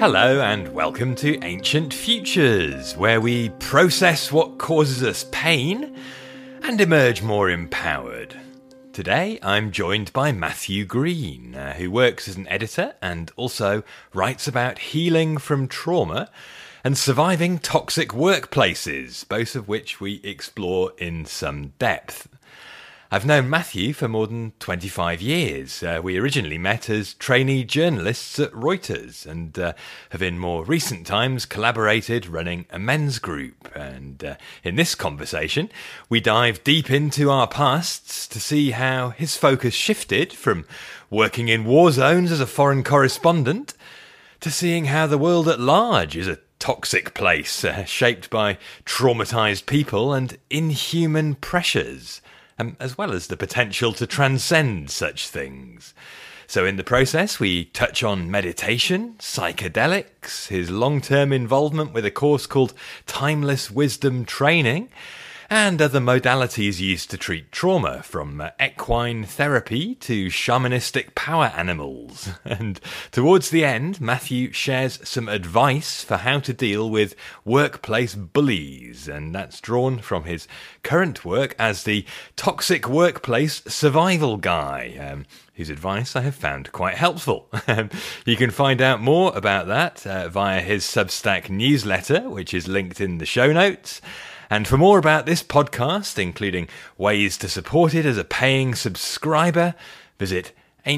Hello and welcome to Ancient Futures, where we process what causes us pain and emerge more empowered. Today I'm joined by Matthew Green, who works as an editor and also writes about healing from trauma and surviving toxic workplaces, both of which we explore in some depth. I've known Matthew for more than 25 years. We originally met as trainee journalists at Reuters and have in more recent times collaborated running a men's group. And in this conversation, we dive deep into our pasts to see how his focus shifted from working in war zones as a foreign correspondent to seeing how the world at large is a toxic place shaped by traumatized people and inhuman pressures, as well as the potential to transcend such things. So in the process, we touch on meditation, psychedelics, his long-term involvement with a course called Timeless Wisdom Training, and other modalities used to treat trauma, from equine therapy to shamanistic power animals. And towards the end, Matthew shares some advice for how to deal with workplace bullies, and that's drawn from his current work as the Toxic Workplace Survival Guy, whose advice I have found quite helpful. You can find out more about that via his Substack newsletter, which is linked in the show notes. And for more about this podcast, including ways to support it as a paying subscriber, visit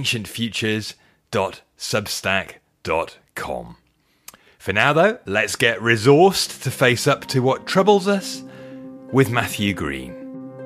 ancientfutures.substack.com. For now, though, let's get resourced to face up to what troubles us with Matthew Green.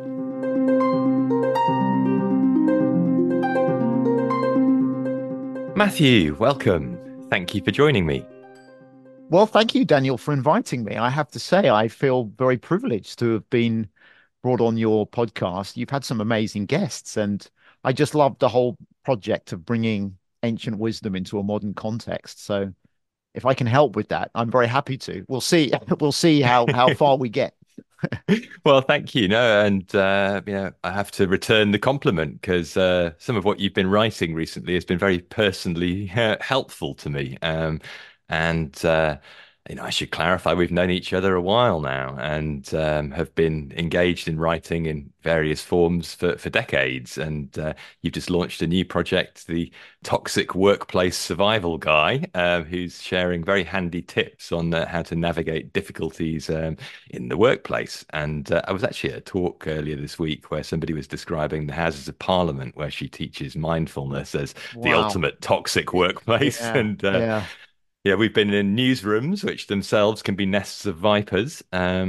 Matthew, welcome. Thank you for joining me. Well, thank you, Daniel, for inviting me. I have to say, I feel very privileged to have been brought on your podcast. You've had some amazing guests, and I just love the whole project of bringing ancient wisdom into a modern context. So if I can help with that, I'm very happy to. We'll see. We'll see how far we get. Well, thank you. No, and I have to return the compliment because some of what you've been writing recently has been very personally helpful to me. And I should clarify, we've known each other a while now and have been engaged in writing in various forms for decades. And you've just launched a new project, the Toxic Workplace Survival Guy, who's sharing very handy tips on how to navigate difficulties in the workplace. And I was actually at a talk earlier this week where somebody was describing the Houses of Parliament, where she teaches mindfulness as the Wow. ultimate toxic workplace. Yeah. And Yeah. yeah, we've been in newsrooms, which themselves can be nests of vipers.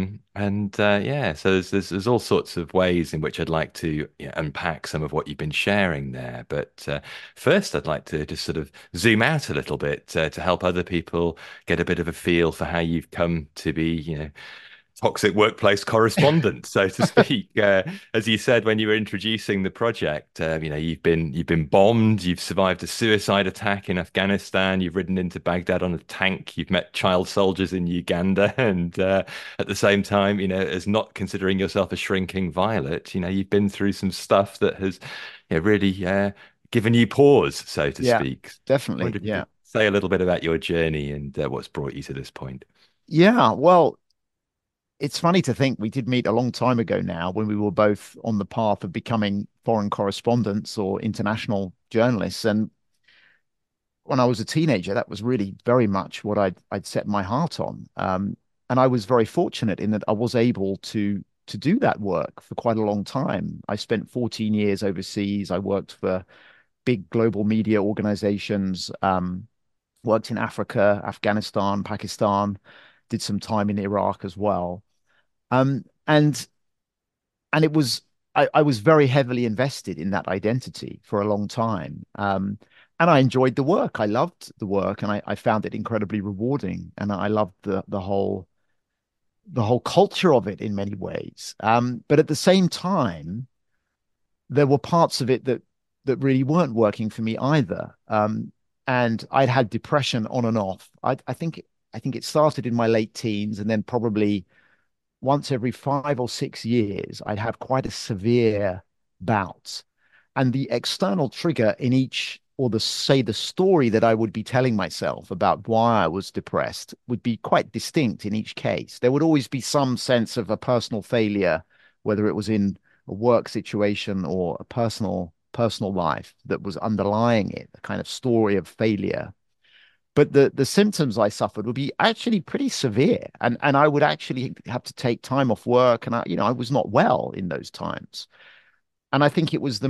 So there's all sorts of ways in which I'd like to unpack some of what you've been sharing there. But first, I'd like to just sort of zoom out a little bit to help other people get a bit of a feel for how you've come to be, toxic workplace correspondent, so to speak. As you said when you were introducing the project, you've been bombed, you've survived a suicide attack in Afghanistan, you've ridden into Baghdad on a tank, you've met child soldiers in Uganda, and at the same time, as not considering yourself a shrinking violet, you've been through some stuff that has really given you pause, so to Yeah. speak. I Definitely. wonder if you Yeah. could say a little bit about your journey and what's brought you to this point. Yeah. Well, it's funny to think we did meet a long time ago now when we were both on the path of becoming foreign correspondents or international journalists. And when I was a teenager, that was really very much what I'd set my heart on. And I was very fortunate in that I was able to do that work for quite a long time. I spent 14 years overseas. I worked for big global media organizations, worked in Africa, Afghanistan, Pakistan, did some time in Iraq as well. Um, and and it was I was very heavily invested in that identity for a long time. And I enjoyed the work. I loved the work, and I found it incredibly rewarding. And I loved the whole culture of it in many ways. But at the same time, there were parts of it that really weren't working for me either. And I'd had depression on and off. I think it started in my late teens, and then probably once every 5 or 6 years, I'd have quite a severe bout. And the external trigger in each or the say the story that I would be telling myself about why I was depressed would be quite distinct in each case. There would always be some sense of a personal failure, whether it was in a work situation or a personal life that was underlying it, a kind of story of failure. But the symptoms I suffered would be actually pretty severe, and I would actually have to take time off work, and I was not well in those times. And I think it was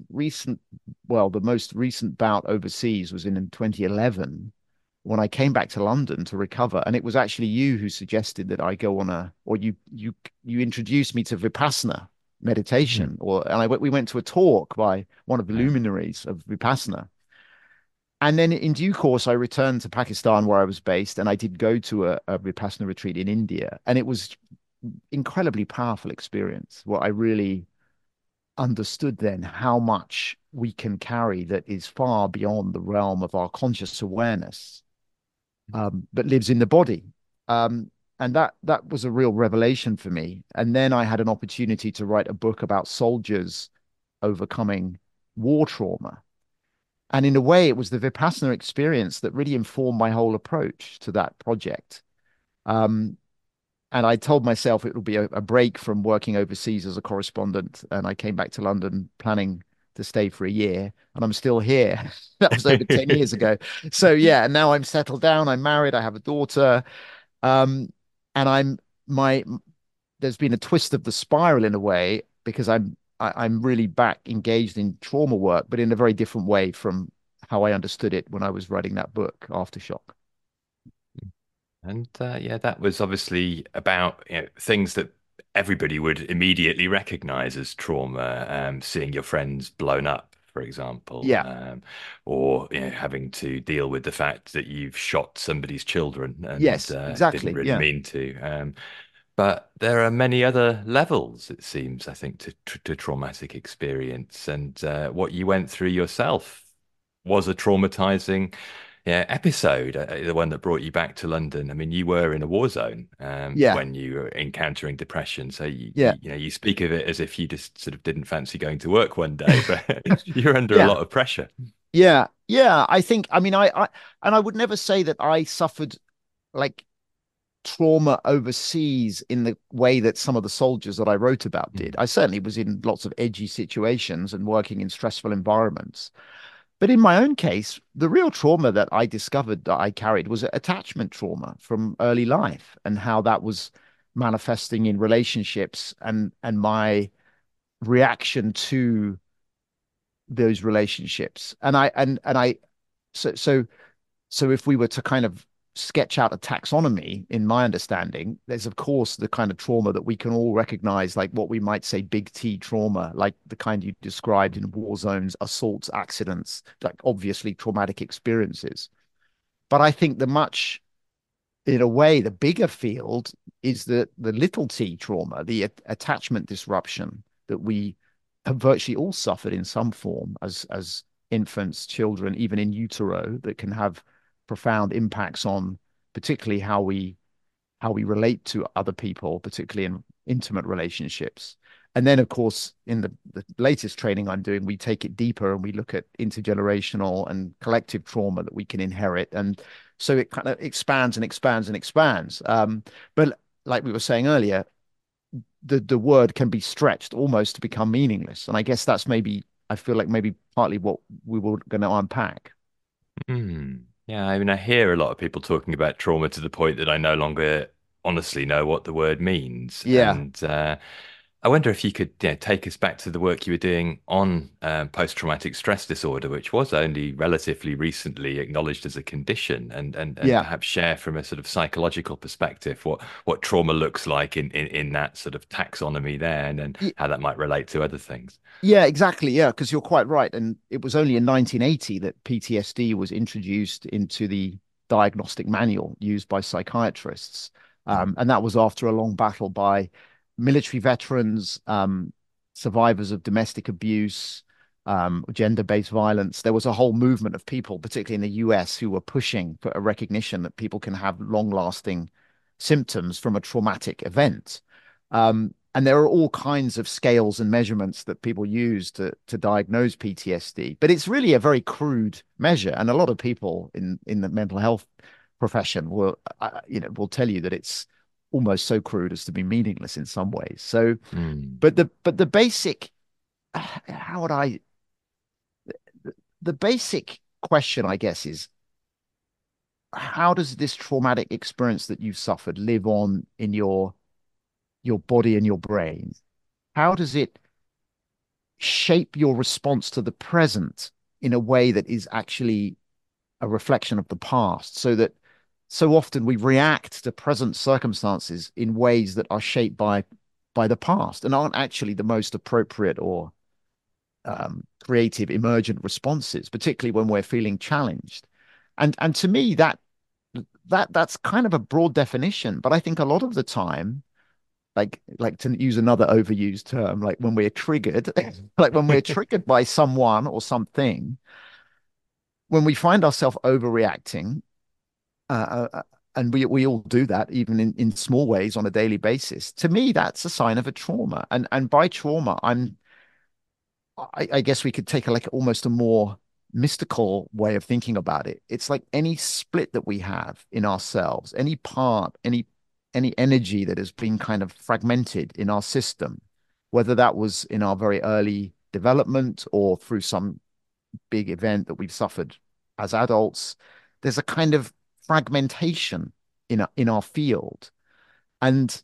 the most recent bout overseas was in 2011 when I came back to London to recover. And it was actually you who suggested that I go on or you introduced me to Vipassana Mhm. meditation, we went to a talk by one of the Yeah. luminaries of Vipassana. And then in due course, I returned to Pakistan where I was based, and I did go to a Vipassana retreat in India. And it was incredibly powerful experience where I really understood then how much we can carry that is far beyond the realm of our conscious awareness, but lives in the body. And that was a real revelation for me. And then I had an opportunity to write a book about soldiers overcoming war trauma. And in a way, it was the Vipassana experience that really informed my whole approach to that project. Um, and I told myself it would be a break from working overseas as a correspondent. And I came back to London planning to stay for a year, and I'm still here. That was over 10 years ago. So yeah, now I'm settled down. I'm married. I have a daughter. Um, and my there's been a twist of the spiral in a way because I'm really back engaged in trauma work, but in a very different way from how I understood it when I was writing that book, Aftershock. And yeah, that was obviously about things that everybody would immediately recognize as trauma. Seeing your friends blown up, for example, Yeah. or having to deal with the fact that you've shot somebody's children and Yes, didn't exactly. really Yeah. mean to. But there are many other levels, it seems, I think, to traumatic experience. And what you went through yourself was a traumatizing, yeah, episode, the one that brought you back to London. I mean, you were in a war zone Yeah. when you were encountering depression. So Yeah. you speak of it as if you just sort of didn't fancy going to work one day, but you're under a Yeah. lot of pressure. Yeah. Yeah. I mean, and I would never say that I suffered like trauma overseas in the way that some of the soldiers that I wrote about did. Mm. I certainly was in lots of edgy situations and working in stressful environments. But in my own case, the real trauma that I discovered that I carried was attachment trauma from early life and how that was manifesting in relationships and my reaction to those relationships. So so so if we were to kind of sketch out a taxonomy, in my understanding, there's of course the kind of trauma that we can all recognize, like what we might say big T trauma, like the kind you described in war zones, assaults, accidents, like obviously traumatic experiences. But I think in a way, the bigger field is the little T trauma, the attachment disruption that we have virtually all suffered in some form as infants, children, even in utero, that can have profound impacts on particularly how we relate to other people, particularly in intimate relationships. And then, of course, in the latest training I'm doing, we take it deeper and we look at intergenerational and collective trauma that we can inherit. And so it kind of expands and expands and expands. But like we were saying earlier, the word can be stretched almost to become meaningless. And I guess that's maybe, I feel like maybe partly what we were going to unpack. Mm. Yeah, I mean, I hear a lot of people talking about trauma to the point that I no longer honestly know what the word means. Yeah. And I wonder if you could, take us back to the work you were doing on post-traumatic stress disorder, which was only relatively recently acknowledged as a condition, and Yeah. perhaps share from a sort of psychological perspective what trauma looks like in that sort of taxonomy there, and then how that might relate to other things. Yeah, exactly. Yeah, because you're quite right. And it was only in 1980 that PTSD was introduced into the diagnostic manual used by psychiatrists. And that was after a long battle by military veterans, survivors of domestic abuse, gender-based violence. There was a whole movement of people, particularly in the US, who were pushing for a recognition that people can have long-lasting symptoms from a traumatic event. and there are all kinds of scales and measurements that people use to diagnose PTSD, but it's really a very crude measure. And a lot of people in the mental health profession will tell you that it's almost so crude as to be meaningless in some ways. So, Mm. but the basic, how would I, the basic question, I guess, is how does this traumatic experience that you've suffered live on in your body and your brain? How does it shape your response to the present in a way that is actually a reflection of the past, so that so often we react to present circumstances in ways that are shaped by the past and aren't actually the most appropriate or creative emergent responses, particularly when we're feeling challenged. And to me, that's kind of a broad definition, but I think a lot of the time, like to use another overused term, like when we're triggered, like when we're triggered by someone or something, when we find ourselves overreacting, and we all do that even in small ways on a daily basis. To me, that's a sign of a trauma. And by trauma, I guess we could take like almost a more mystical way of thinking about it. It's like any split that we have in ourselves, any part, any energy that has been kind of fragmented in our system, whether that was in our very early development or through some big event that we've suffered as adults. There's a kind of fragmentation in our field, and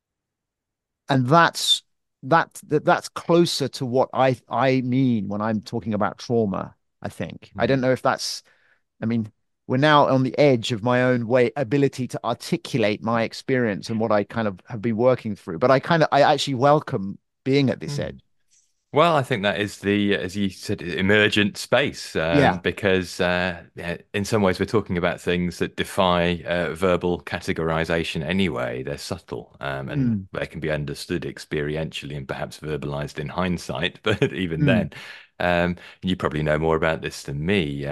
that's closer to what I mean when I'm talking about trauma. I think I don't Mm. know if that's. I mean, we're now on the edge of my own way ability to articulate my experience and what I kind of have been working through. But I actually welcome being at this Mm. edge. Well, I think that is the, as you said, emergent space, Yeah. because yeah, in some ways we're talking about things that defy verbal categorization anyway. They're subtle, and Mm, they can be understood experientially and perhaps verbalized in hindsight. But even mm. then, you probably know more about this than me.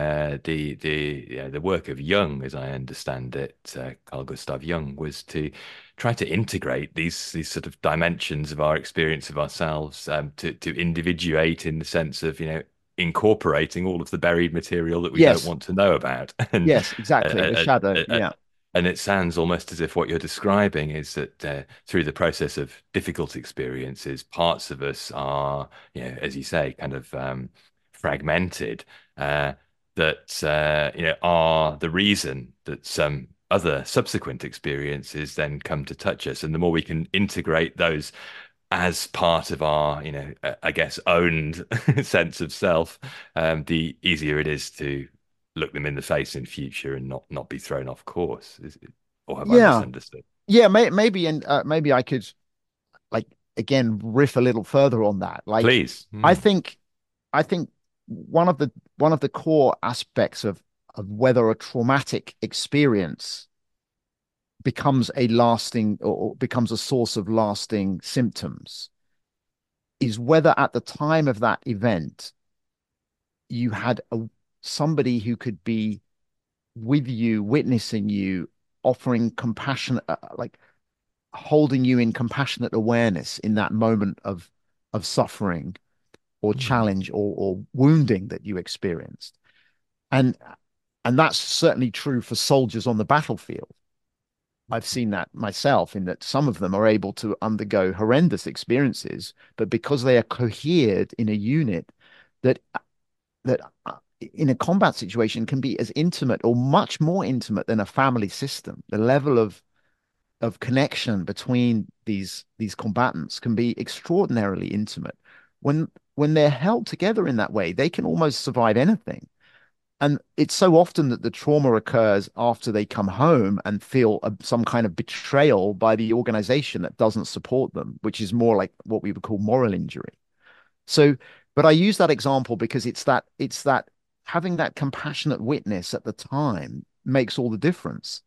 The work of Jung, as I understand it, Carl Gustav Jung, was to try to integrate these sort of dimensions of our experience of ourselves, to individuate in the sense of incorporating all of the buried material that we don't Yes. want to know about. and Yes, uh, exactly. The uh, shadow. uh, uh, Yeah. and it sounds almost as if what you're describing is that through the process of difficult experiences, parts of us are, as you say, kind of fragmented. That are the reason that some other subsequent experiences then come to touch us, and the more we can integrate those as part of our, I guess, owned sense of self, the easier it is to look them in the face in future and not be thrown off course. Or have I Yeah. misunderstood? Yeah, maybe, and maybe I could like again riff a little further on that. Like Please. I Mm. think I think one of the core aspects of whether a traumatic experience becomes a lasting or becomes a source of lasting symptoms is whether at the time of that event you had somebody who could be with you, witnessing you, offering compassion, like holding you in compassionate awareness in that moment of suffering or Mm. challenge or wounding that you experienced. And and that's certainly true for soldiers on the battlefield. I've seen that myself in that some of them are able to undergo horrendous experiences, but because they are cohered in a unit that that in a combat situation can be as intimate or much more intimate than a family system. The level of connection between these combatants can be extraordinarily intimate. When they're held together in that way, they can almost survive anything. And it's so often that the trauma occurs after they come home and feel some kind of betrayal by the organization that doesn't support them, which is more like what we would call moral injury. So, but I use that example because it's that having that compassionate witness at the time makes all the difference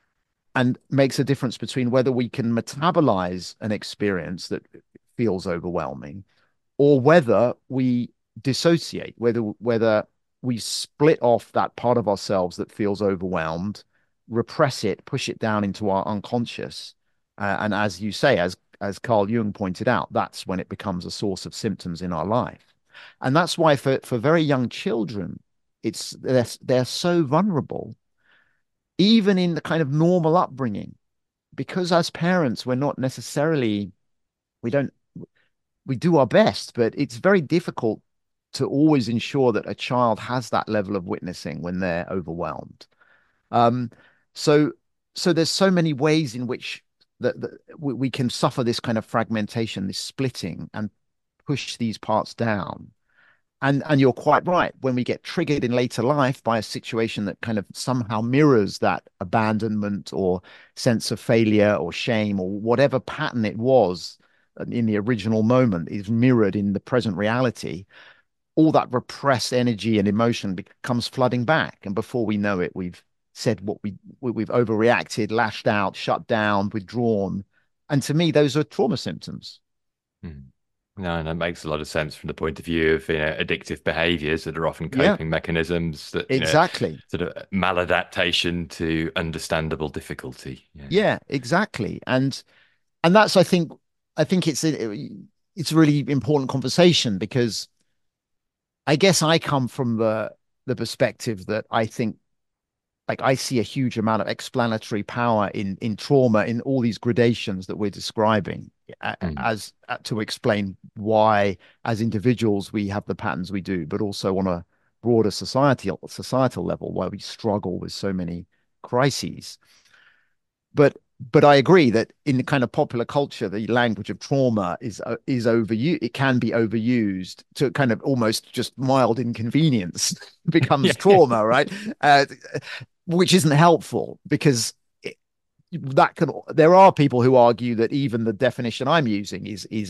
and makes a difference between whether we can metabolize an experience that feels overwhelming or whether we dissociate, whether we split off that part of ourselves that feels overwhelmed, repress it, push it down into our unconscious, and as you say, as Carl Jung pointed out, that's when it becomes a source of symptoms in our life. And that's why for very young children, they're so vulnerable, even in the kind of normal upbringing, because as parents, we're not necessarily, we don't, we do our best, but it's very difficult to always ensure that a child has that level of witnessing when they're overwhelmed. Um, so so there's so many ways in which that we can suffer this kind of fragmentation, this splitting, and push these parts down. And you're quite right. When we get triggered in later life by a situation that kind of somehow mirrors that abandonment or sense of failure or shame or whatever pattern it was in the original moment is mirrored in the present reality, all that repressed energy and emotion comes flooding back. And before we know it, we've said we've overreacted, lashed out, shut down, withdrawn. And to me, those are trauma symptoms. Mm. No, and that makes a lot of sense from the point of view of addictive behaviors that are often Yeah, coping mechanisms that exactly. sort of maladaptation to understandable difficulty. Yeah. Yeah, exactly. And that's I think it's a really important conversation because I guess I come from the perspective that I think like I see a huge amount of explanatory power in trauma in all these gradations that we're describing Mm. as to explain why as individuals we have the patterns we do, but also on a broader societal level why we struggle with so many crises. But I agree that in the kind of popular culture, the language of trauma is overused. It can be overused to kind of almost just mild inconvenience becomes Yeah. trauma, right? Uh, which isn't helpful because that can. There are people who argue that even the definition I'm using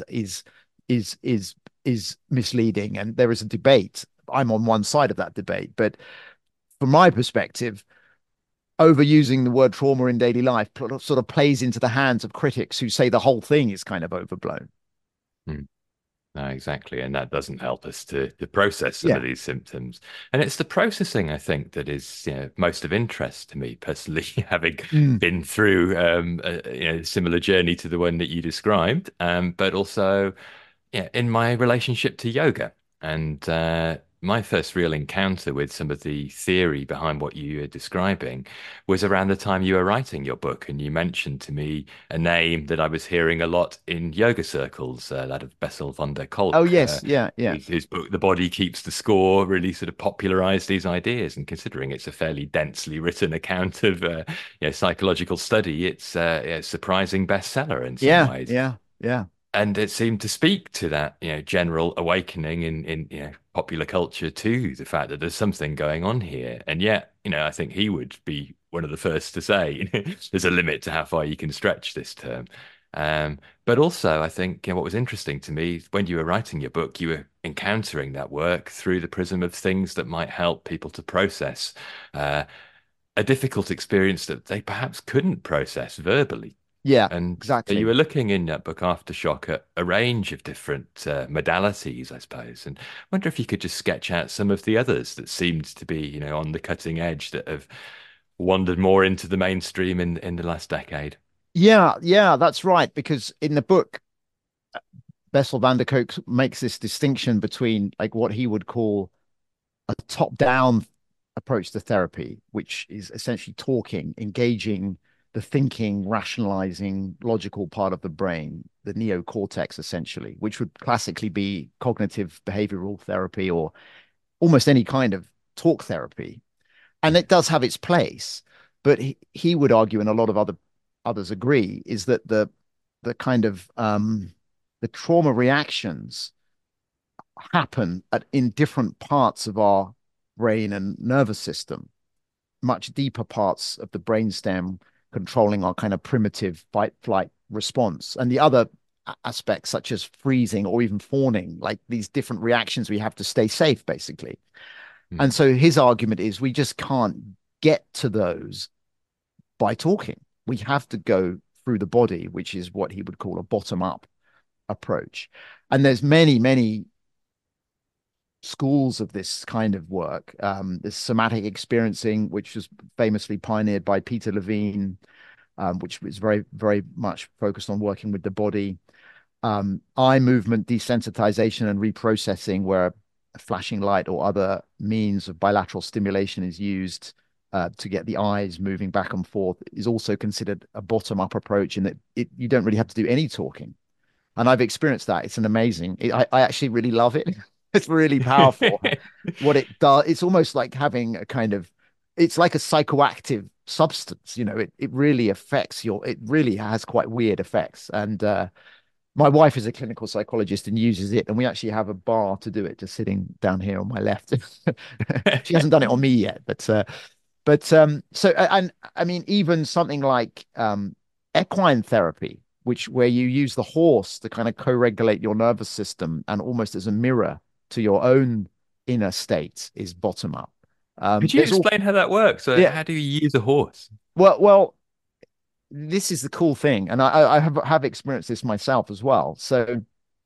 is is is misleading, and there is a debate. I'm on one side of that debate, but from my perspective overusing the word trauma in daily life sort of plays into the hands of critics who say the whole thing is kind of overblown. Mm. No, exactly. And that doesn't help us to process some of Yeah. these symptoms. And it's the processing, I think, that is, most of interest to me personally, having Mm. been through a similar journey to the one that you described, but also in my relationship to yoga. And my first real encounter with some of the theory behind what you are describing was around the time you were writing your book. And you mentioned to me a name that I was hearing a lot in yoga circles, that of Bessel van der Oh Kolk. yes, yeah, yeah, His book, The Body Keeps the Score, really sort of popularized these ideas. And considering it's a fairly densely written account of psychological study, it's a surprising bestseller in some yeah, ways, yeah, yeah, and it seemed to speak to that general awakening in popular culture too, the fact that there's something going on here. And yet I think he would be one of the first to say there's a limit to how far you can stretch this term. But also I think what was interesting to me when you were writing your book, you were encountering that work through the prism of things that might help people to process uh, a difficult experience that they perhaps couldn't process verbally. yeah, And so you exactly. were looking in that book Aftershock at a range of different modalities, I suppose. And I wonder if you could just sketch out some of the others that seemed to be, on the cutting edge that have wandered more into the mainstream in the last decade. Yeah, yeah, that's right. Because in the book, Bessel van der Kolk makes this distinction between like what he would call a top-down approach to therapy, which is essentially talking, engaging the thinking, rationalizing, logical part of the brain, the neocortex, essentially, which would classically be cognitive behavioral therapy or almost any kind of talk therapy. And Mm. it does have its place, but he would argue, and a lot of others agree, is that the kind of the trauma reactions happen in different parts of our brain and nervous system, much deeper parts of the brainstem controlling our kind of primitive fight flight response. And the other aspects, such as freezing or even fawning, like these different reactions we have to stay safe, basically. And Mm. so his argument is we just can't get to those by talking. We have to go through the body, which is what he would call a bottom up approach. And there's many schools of this kind of work. There's somatic experiencing, which was famously pioneered by Peter Levine. which is very, very much focused on working with the body. Eye movement desensitization and reprocessing, where a flashing light or other means of bilateral stimulation is used to get the eyes moving back and forth, is also considered a bottom-up approach in that you don't really have to do any talking. And I've experienced that. It's an amazing. I actually really love it. It's really powerful. What it does, it's almost like having a kind of, it's like a psychoactive substance. It really affects it really has quite weird effects. And my wife is a clinical psychologist and uses it, and we actually have a bar to do it, just sitting down here on my left. She hasn't done it on me yet, so and I mean, even something like equine therapy, where you use the horse to kind of co-regulate your nervous system and almost as a mirror to your own inner state, is bottom up. Could you There's all explain how that works? So Yeah. how do you use a horse? Well, this is the cool thing, and I have experienced this myself as well. So,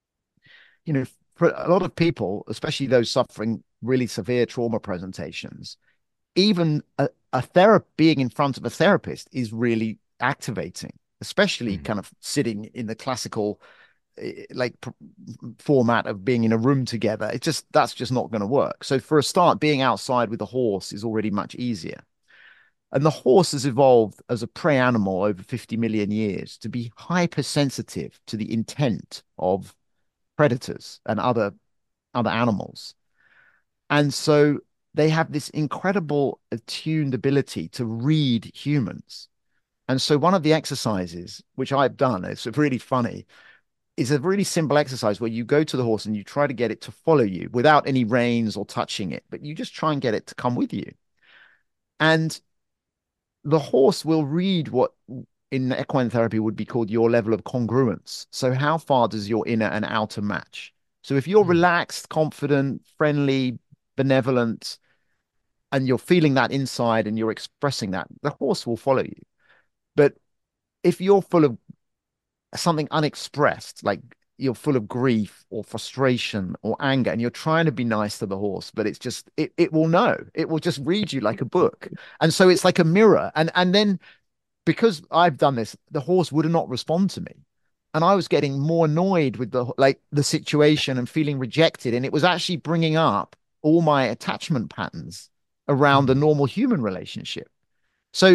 for a lot of people, especially those suffering really severe trauma presentations, even being in front of a therapist is really activating, especially Mm. kind of sitting in the classical like format of being in a room together. That's just not going to work. So for a start, being outside with a horse is already much easier. And the horse has evolved as a prey animal over 50 million years to be hypersensitive to the intent of predators and other animals. And so they have this incredible attuned ability to read humans. And so one of the exercises, which I've done, it's really funny, is a really simple exercise where you go to the horse and you try to get it to follow you without any reins or touching it, but you just try and get it to come with you. And the horse will read what in equine therapy would be called your level of congruence. So how far does your inner and outer match? So if you're Mm. relaxed, confident, friendly, benevolent, and you're feeling that inside and you're expressing that, the horse will follow you. But if you're full of something unexpressed, like you're full of grief or frustration or anger, and you're trying to be nice to the horse, but it will know. It will just read you like a book. And so it's like a mirror. And then because I've done this, the horse would not respond to me. And I was getting more annoyed with the situation and feeling rejected. And it was actually bringing up all my attachment patterns around the Mm. normal human relationship. So,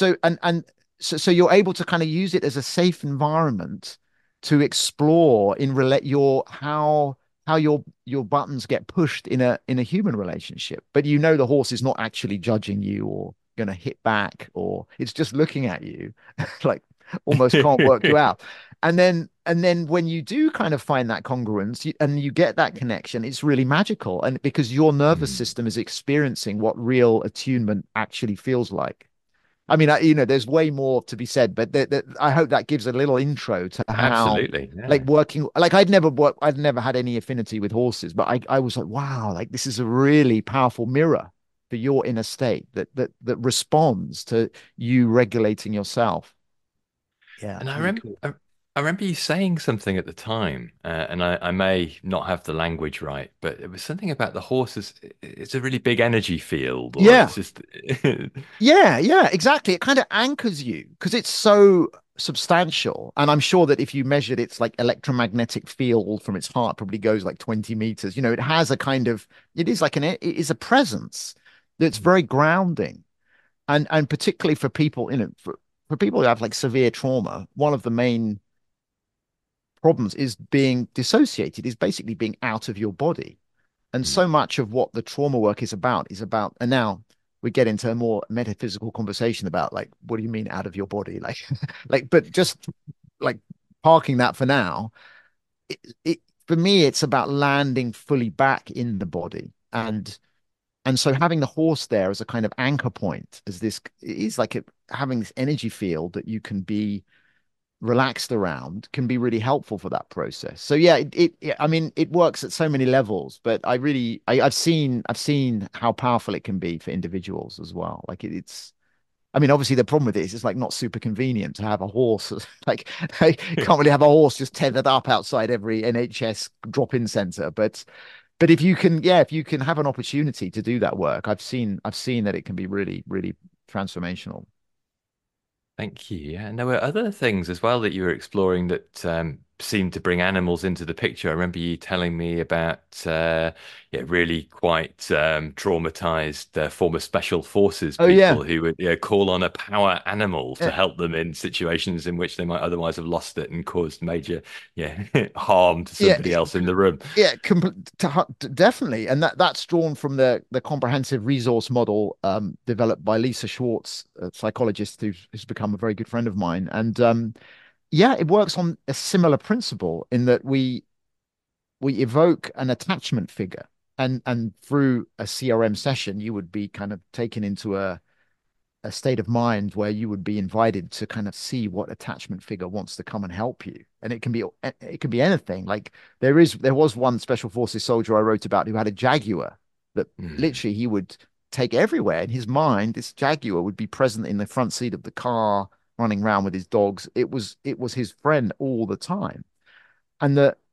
so you're able to kind of use it as a safe environment to explore in relate your how your buttons get pushed in a human relationship. But the horse is not actually judging you or going to hit back, or it's just looking at you like almost can't work you out. And then when you do kind of find that congruence and you get that connection, it's really magical. And because your nervous Mm. system is experiencing what real attunement actually feels like. I mean, there's way more to be said, but I hope that gives a little intro to how, Absolutely. like, Yeah. working. Like, I'd never had any affinity with horses, but I was like, wow, like this is a really powerful mirror for your inner state that responds to you regulating yourself. Yeah, And it's really cool. I remember you saying something at the time, and I may not have the language right, but it was something about the horses. It's a really big energy field, or Yeah, it's just. yeah, exactly. It kind of anchors you because it's so substantial. And I'm sure that if you measured its like electromagnetic field from its heart, probably goes like 20 meters. It has a kind of, it is like it is a presence that's very grounding. And particularly for people, for people who have like severe trauma, one of the main problems is being dissociated, is basically being out of your body. And so Mm. much of what the trauma work is about, and now we get into a more metaphysical conversation about like, what do you mean out of your body? Like, but just like parking that for now, it for me, it's about landing fully back in the body. And so having the horse there as a kind of anchor point, as this it is like having this energy field that you can be relaxed around, can be really helpful for that process. So yeah, I mean, it works at so many levels, but I've seen how powerful it can be for individuals as well. Like it's I mean, obviously the problem with it is it's like not super convenient to have a horse. Like you can't really have a horse just tethered up outside every NHS drop-in center. But if you can, yeah, if you can have an opportunity to do that work, I've seen that it can be really, really transformational. Thank you. Yeah, and there were other things as well that you were exploring that seemed to bring animals into the picture. I remember you telling me about yeah, really quite traumatized former special forces Oh yeah. people who would call on a power animal to Uh, help them in situations in which they might otherwise have lost it and caused major yeah harm to yeah, somebody else in the room. yeah, definitely, and that's drawn from the comprehensive resource model developed by Lisa Schwartz, a psychologist who's become a very good friend of mine, and yeah, it works on a similar principle in that we evoke an attachment figure, and through a CRM session, you would be kind of taken into a state of mind where you would be invited to kind of see what attachment figure wants to come and help you. And it can be anything. Like there was one special forces soldier I wrote about who had a Jaguar that Mm. literally he would take everywhere in his mind. This Jaguar would be present in the front seat of the car, running around with his dogs. It was his friend all the time. And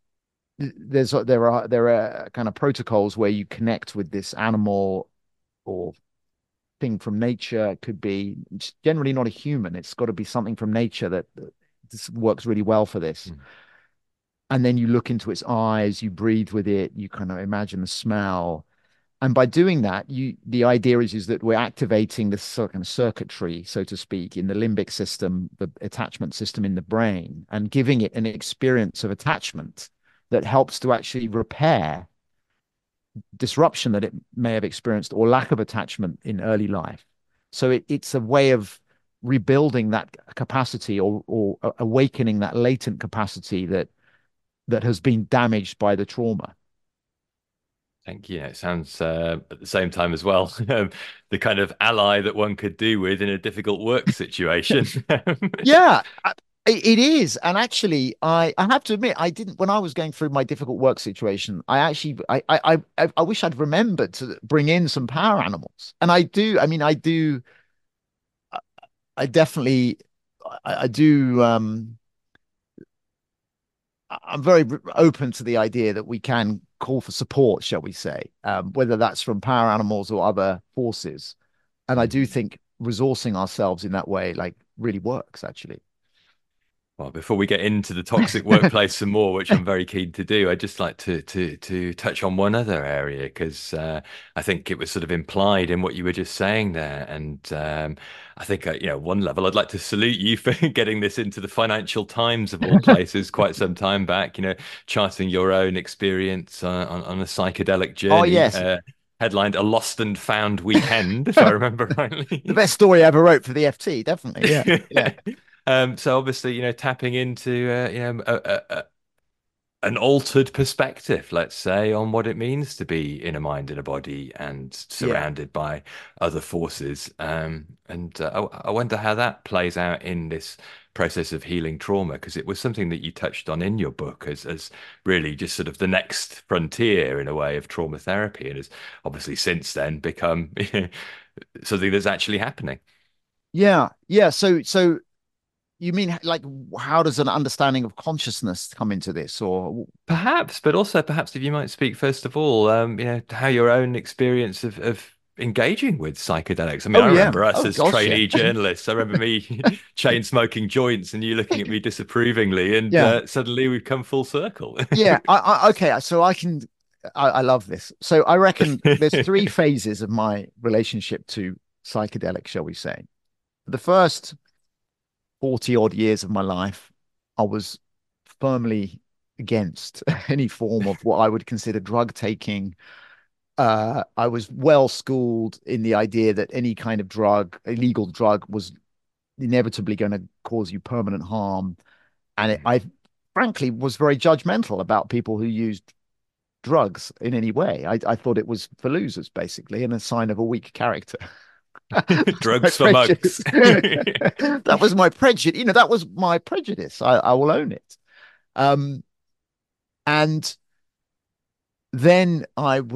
there are kind of protocols where you connect with this animal or thing from nature. It could be it's generally not a human. It's got to be something from nature that this works really well for this. Mm. And then you look into its eyes, you breathe with it, you kind of imagine the smell. And by doing that, the idea is that we're activating this sort of kind of circuitry, so to speak, in the limbic system, the attachment system in the brain, and giving it an experience of attachment that helps to actually repair disruption that it may have experienced or lack of attachment in early life. So it's a way of rebuilding that capacity or awakening that latent capacity that has been damaged by the trauma. Thank you. It sounds at the same time as well the kind of ally that one could do with in a difficult work situation. Yeah, it is. And actually, I have to admit, I didn't when I was going through my difficult work situation. I actually, I wish I'd remembered to bring in some power animals. And I do. I mean, I do. I definitely, I do. I'm very open to the idea that we can call for support, shall we say, whether that's from power animals or other forces. And I do Mhm. think resourcing ourselves in that way, like, really works, actually. Well, before we get into the toxic workplace some more, which I'm very keen to do, I'd just like to touch on one other area because I think it was sort of implied in what you were just saying there, and I think one level I'd like to salute you for getting this into the Financial Times of all places quite some time back. Charting your own experience on a psychedelic Oh, journey. yes. Headlined "A Lost and Found Weekend," if I remember The rightly. best story I ever wrote for the FT, definitely. Yeah. Yeah. So obviously, tapping into an altered perspective, let's say, on what it means to be in a mind and a body and Yeah. surrounded by other forces. And I wonder how that plays out in this process of healing trauma, because it was something that you touched on in your book as really just sort of the next frontier in a way of trauma therapy, and has obviously since then become something that's actually happening. Yeah. Yeah. So you mean like how does an understanding of consciousness come into this? Or Perhaps, but also perhaps if you might speak first of all, how your own experience of engaging with psychedelics. I mean, oh I yeah. remember us Oh as gosh, yeah. trainee journalists. I rember me chain smoking joints and you looking at me disapprovingly, and Yeah. suddenly we've come full circle. Yeah. Okay. So I love this. So I reckon there's three phases of my relationship to psychedelics, shall we say. The first 40 odd years of my life, I was firmly against any form of what I would consider drug taking. I was well schooled in the idea that any kind of drug, illegal drug, was inevitably going to cause you permanent harm. And I frankly was very judgmental about people who used drugs in any way. I thought it was for losers, basically, and a sign of a weak character. My Drugs for mugs. prejudice. That was my prejudice. That was my prejudice. I will own it. Um, and then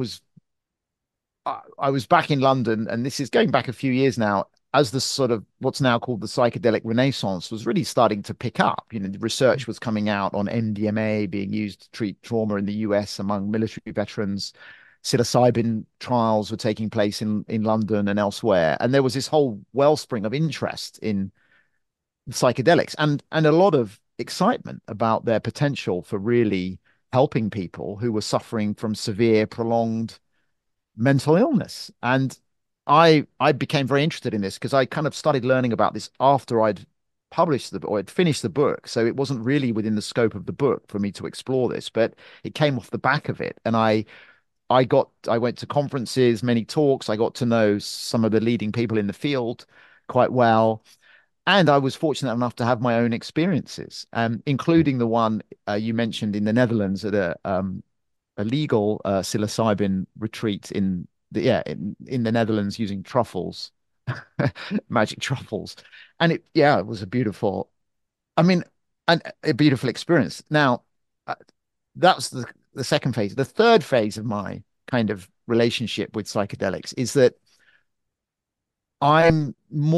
I was back in London, and this is going back a few years now, as the sort of what's now called the psychedelic renaissance was really starting to pick up. The research was coming out on MDMA being used to treat trauma in the US among military veterans. Psilocybin trials were taking place in London and elsewhere. And there was this whole wellspring of interest in psychedelics, and a lot of excitement about their potential for really helping people who were suffering from severe, prolonged mental illness. And I became very interested in this because I kind of started learning about this after I'd published the or I'd finished the book. So it wasn't really within the scope of the book for me to explore this, but it came off the back of it. And I went to conferences, many talks. I got to know some of the leading people in the field quite well. And I was fortunate enough to have my own experiences, including the one you mentioned in the Netherlands at a legal psilocybin retreat in the Netherlands using truffles, magic truffles, and it was a beautiful. I mean, a beautiful experience. Now, uh, that's the second phase. The third phase of my kind of relationship with psychedelics is that I'm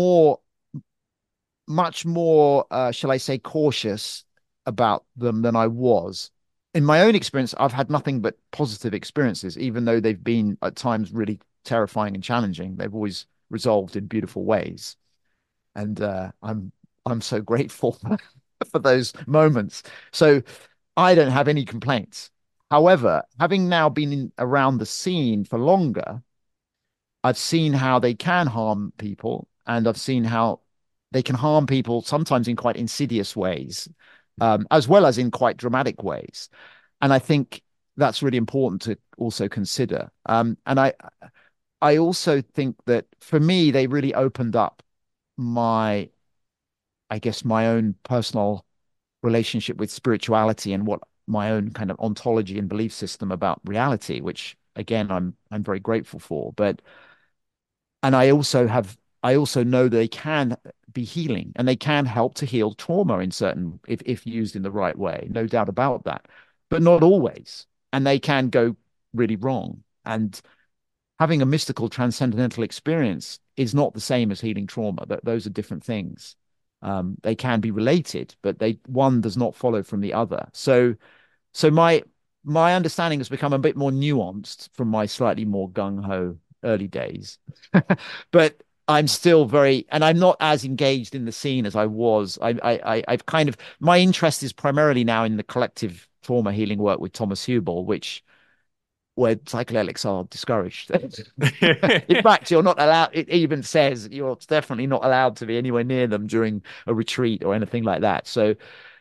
much more, shall I say, cautious about them than I was. In my own experience, I've had nothing but positive experiences, even though they've been at times really terrifying and challenging. They've always resolved in beautiful ways, and I'm so grateful for those moments. So I don't have any complaints. However, having now been around the scene for longer, I've seen how they can harm people, and I've seen how they can harm people sometimes in quite insidious ways, as well as in quite dramatic ways. And I think that's really important to also consider. And I also think that for me, they really opened up my, I guess, my own personal relationship with spirituality and what my own kind of ontology and belief system about reality, which again I'm very grateful for. But and I also know they can be healing and they can help to heal trauma in certain if used in the right way, no doubt about that, but not always. And they can go really wrong. And having a mystical transcendental experience is not the same as healing trauma. That those are different things. They can be related, but they one does not follow from the other. So my understanding has become a bit more nuanced from my slightly more gung ho early days, but I'm still very, and I'm not as engaged in the scene as I was. I've kind of my interest is primarily now in the collective trauma healing work with Thomas Hubel, which where psychedelics are discouraged. In fact, you're not allowed. It even says you're definitely not allowed to be anywhere near them during a retreat or anything like that. So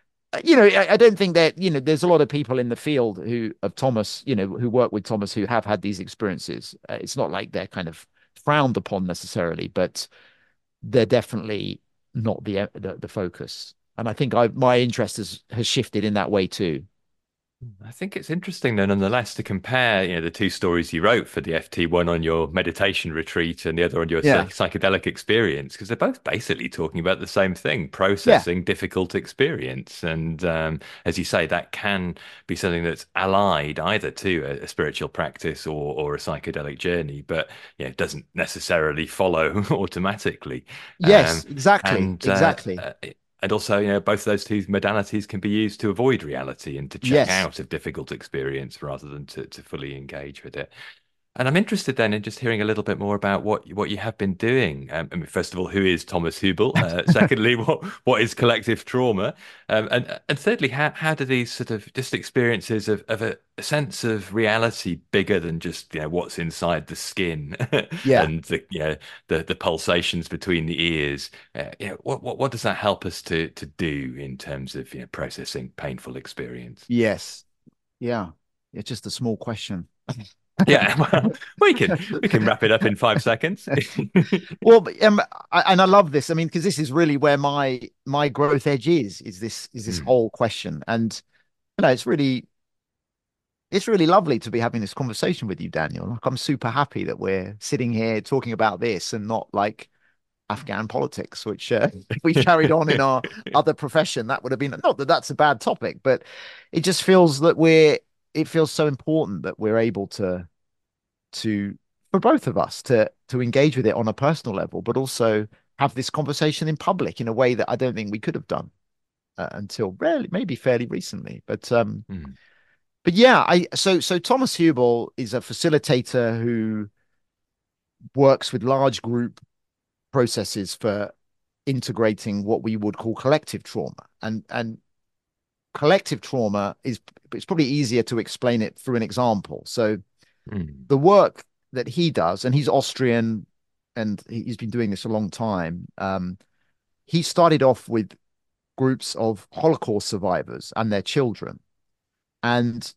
I don't think that, there's a lot of people in the field who of Thomas, who work with Thomas who have had these experiences. It's not like they're kind of frowned upon necessarily, but they're definitely not the focus. And I think my interest has shifted in that way too. I think it's interesting, though, nonetheless, to compare, the two stories you wrote for the FT, one on your meditation retreat and the other on your Yeah, psychedelic experience, because they're both basically talking about the same thing, yeah, processing difficult experience. And as you say, that can be something that's allied either to a spiritual practice or a psychedelic journey, but it doesn't necessarily follow automatically. yes, Um, exactly, and exactly. and also, both of those two modalities can be used to avoid reality and to check Yes, out of difficult experience rather than to fully engage with it. And I'm interested then in just hearing a little bit more about what you have been doing. I mean, first of all, who is Thomas Hubel? Secondly, what is collective trauma? And thirdly, how do these sort of just experiences of a sense of reality bigger than just what's inside the skin yeah. and the pulsations between the ears? What does that help us to do in terms of processing painful experience? Yes. Yeah. It's just a small question. Yeah, well, we can wrap it up in 5 seconds. Well, and I love this. I mean, because this is really where my growth edge is this Mm. whole question, and it's really lovely to be having this conversation with you, Daniel. Like, I'm super happy that we're sitting here talking about this and not like Afghan politics, which if we carried on in our other profession, that would have been not that that's a bad topic, but it just feels that it feels so important that we're able to for both of us to engage with it on a personal level, but also have this conversation in public in a way that I don't think we could have done until rarely, maybe fairly recently. Mm. But yeah, so Thomas Hubel is a facilitator who works with large group processes for integrating what we would call collective trauma. And collective trauma is it's probably easier to explain it through an example. So Mm. the work that he does, and he's Austrian and he's been doing this a long time. He started off with groups of Holocaust survivors and their children. And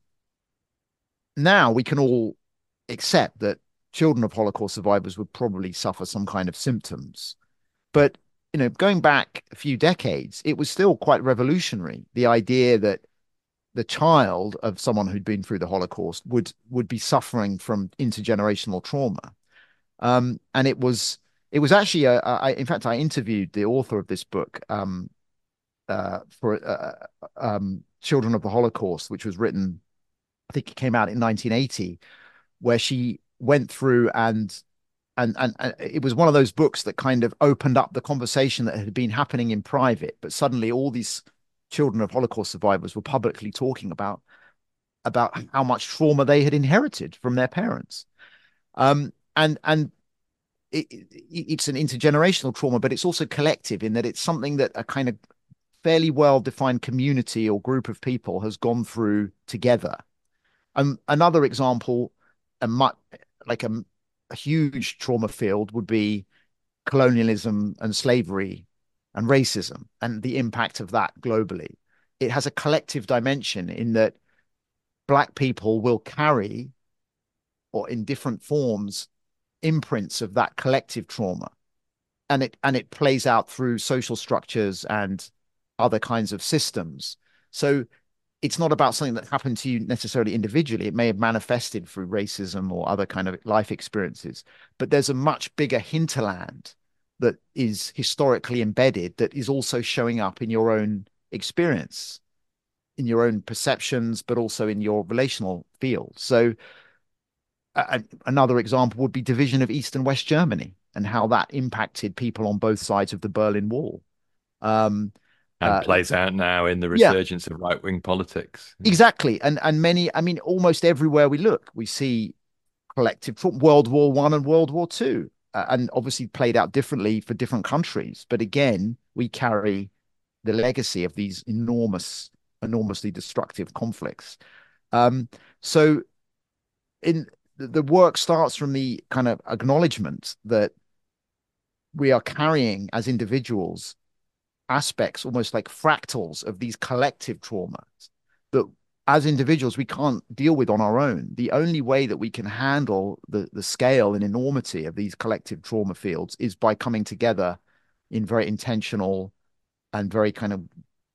now we can all accept that children of Holocaust survivors would probably suffer some kind of symptoms. But, going back a few decades, it was still quite revolutionary. The idea that the child of someone who'd been through the Holocaust would be suffering from intergenerational trauma. And it was actually in fact, I interviewed the author of this book for Children of the Holocaust, which was written, I think it came out in 1980, where she went through and it was one of those books that kind of opened up the conversation that had been happening in private, but suddenly all these children of Holocaust survivors were publicly talking about how much trauma they had inherited from their parents. And it's an intergenerational trauma, but it's also collective in that it's something that a kind of fairly well-defined community or group of people has gone through together. Another example, a much like a huge trauma field would be colonialism and slavery and racism and the impact of that globally. It has a collective dimension in that Black people will carry, or in different forms, imprints of that collective trauma. And it plays out through social structures and other kinds of systems. So it's not about something that happened to you necessarily individually. It may have manifested through racism or other kind of life experiences, but there's a much bigger hinterland that is historically embedded that is also showing up in your own experience, in your own perceptions, but also in your relational field. So another example would be division of East and West Germany and how that impacted people on both sides of the Berlin Wall. Um, And uh, plays out now in the yeah, resurgence of right-wing politics. exactly. And many, I mean, almost everywhere we look, we see collective trauma. World War One and World War Two, and obviously played out differently for different countries. But again, we carry the legacy of these enormously destructive conflicts. Um, so in the work starts from the kind of acknowledgement that we are carrying as individuals aspects, almost like fractals of these collective traumas that as individuals we can't deal with on our own. The only way that we can handle the scale and enormity of these collective trauma fields is by coming together in very intentional and very kind of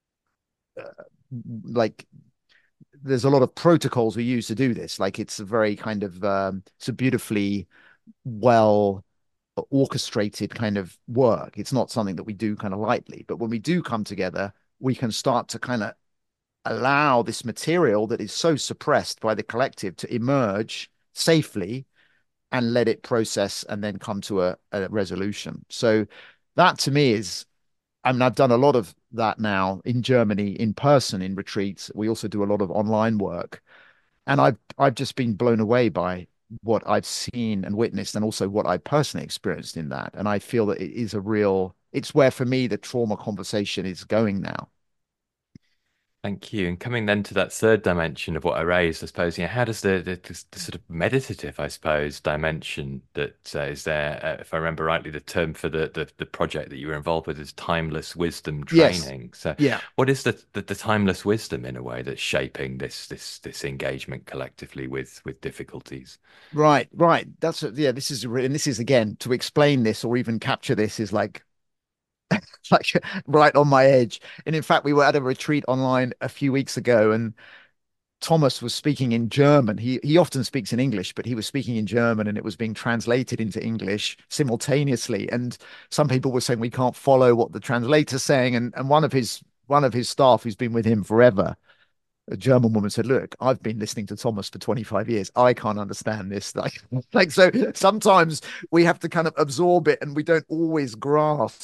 like there's a lot of protocols we use to do this. Like it's a very kind of it's a beautifully well orchestrated kind of work. It's not something that we do kind of lightly, but when we do come together, we can start to kind of allow this material that is so suppressed by the collective to emerge safely and let it process and then come to a resolution. So that to me is, I mean, I've done a lot of that now in Germany in person in retreats. We also do a lot of online work. And I've just been blown away by what I've seen and witnessed and also what I personally experienced in that. And I feel that it is it's where for me the trauma conversation is going now. Thank you. And coming then to that third dimension of what I raised, I suppose, how does the sort of meditative, I suppose, dimension that is there, if I remember rightly, the term for the project that you were involved with is timeless wisdom Yes. training. So, Yeah. what is the timeless wisdom in a way that's shaping this engagement collectively with difficulties? Right. Right. Yeah, and this is again to explain this or even capture this is like right on my edge. And in fact, we were at a retreat online a few weeks ago and Thomas was speaking in German. He often speaks in English, but he was speaking in German and it was being translated into English simultaneously. And some people were saying we can't follow what the translator's saying. And one of his staff who's been with him forever, a German woman said, "Look, I've been listening to Thomas for 25 years. I can't understand this." Like so sometimes we have to kind of absorb it and we don't always grasp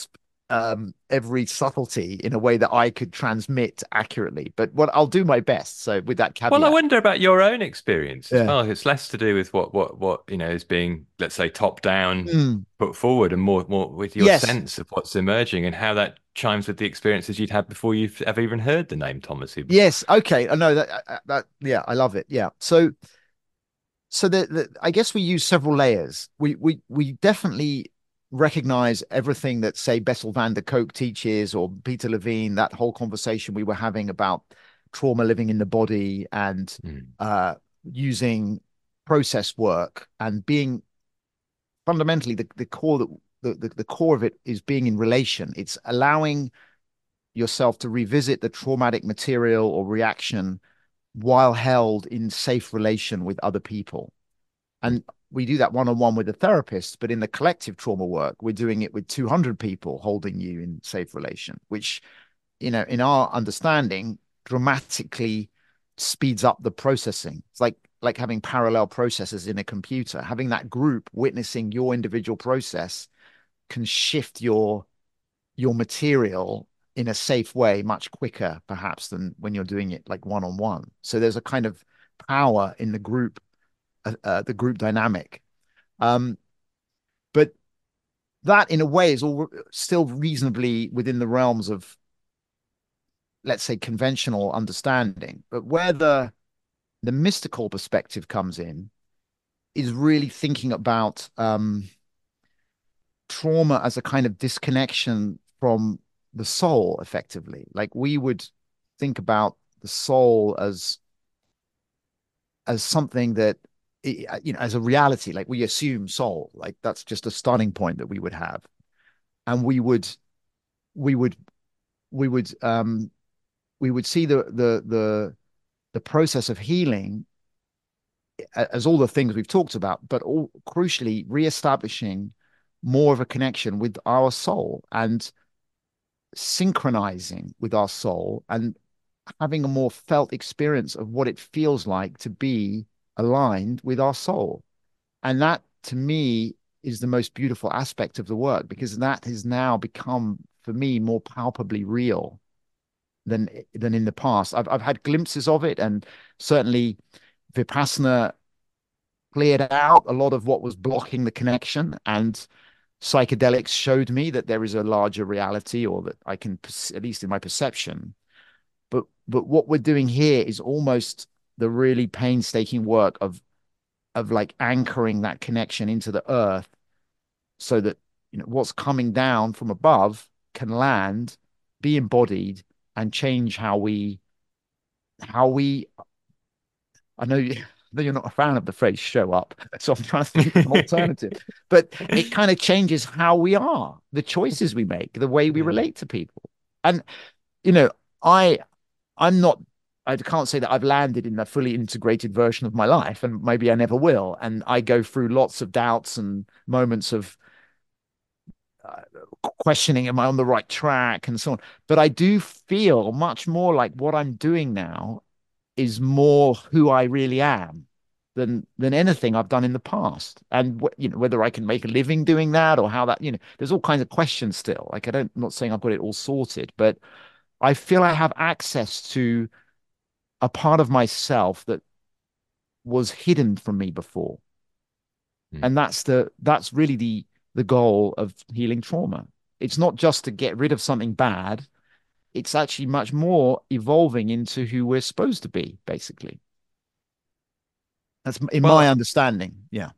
every subtlety in a way that I could transmit accurately. But what I'll do my best. So with that Well, I caveat, wonder about your own experience as yeah. well. It's less to do with what is being, let's say, top down Mm. put forward, and more with your Yes, sense of what's emerging and how that chimes with the experiences you'd had before you've ever even heard the name Thomas Huber. yes, okay. I know that yeah, I love it. Yeah. So I guess we use several layers. We definitely recognize everything that, say, Bessel van der Kolk teaches, or Peter Levine, that whole conversation we were having about trauma living in the body, and Mm. uh, using process work, and being fundamentally the core that the core of it is being in relation. It's allowing yourself to revisit the traumatic material or reaction while held in safe relation with other people. Mm. And we do that one on one with a therapist, but in the collective trauma work, we're doing it with 200 people holding you in safe relation, which, in our understanding, dramatically speeds up the processing. It's like having parallel processes in a computer. Having that group witnessing your individual process can shift your material in a safe way much quicker, perhaps, than when you're doing it like one on one. So there's a kind of power in the group dynamic. Um, but that, in a way, is all still reasonably within the realms of, let's say, conventional understanding. But where the mystical perspective comes in is really thinking about trauma as a kind of disconnection from the soul, effectively. Like we would think about the soul as something that, as a reality. Like we assume soul, like that's just a starting point that we would have, and we would we would we would see the process of healing as all the things we've talked about, but all crucially reestablishing more of a connection with our soul, and synchronizing with our soul, and having a more felt experience of what it feels like to be aligned with our soul. And that, to me, is the most beautiful aspect of the work, because that has now become, for me, more palpably real than in the past. I've had glimpses of it, and certainly Vipassana cleared out a lot of what was blocking the connection, and psychedelics showed me that there is a larger reality, or that I can, at least in my perception. But what we're doing here is almost the really painstaking work of like anchoring that connection into the earth, so that what's coming down from above can land, be embodied, and change how we I know you, I know you're not a fan of the phrase show up, so I'm trying to think of an alternative. But it kind of changes how we are, the choices we make, the way we Yeah. relate to people. And you know, I I'm not I can't say that I've landed in a fully integrated version of my life, and maybe I never will. And I go through lots of doubts and moments of uh, questioning, am I on the right track, and so on. But I do feel much more like what I'm doing now is more who I really am than anything I've done in the past. And whether I can make a living doing that, or how that, there's all kinds of questions still. Like I'm not saying I've got it all sorted, but I feel I have access to a part of myself that was hidden from me before. Mm. And that's really the goal of healing trauma. It's not just to get rid of something bad. It's actually much more evolving into who we're supposed to be, basically. That's in my Well, understanding. Yeah.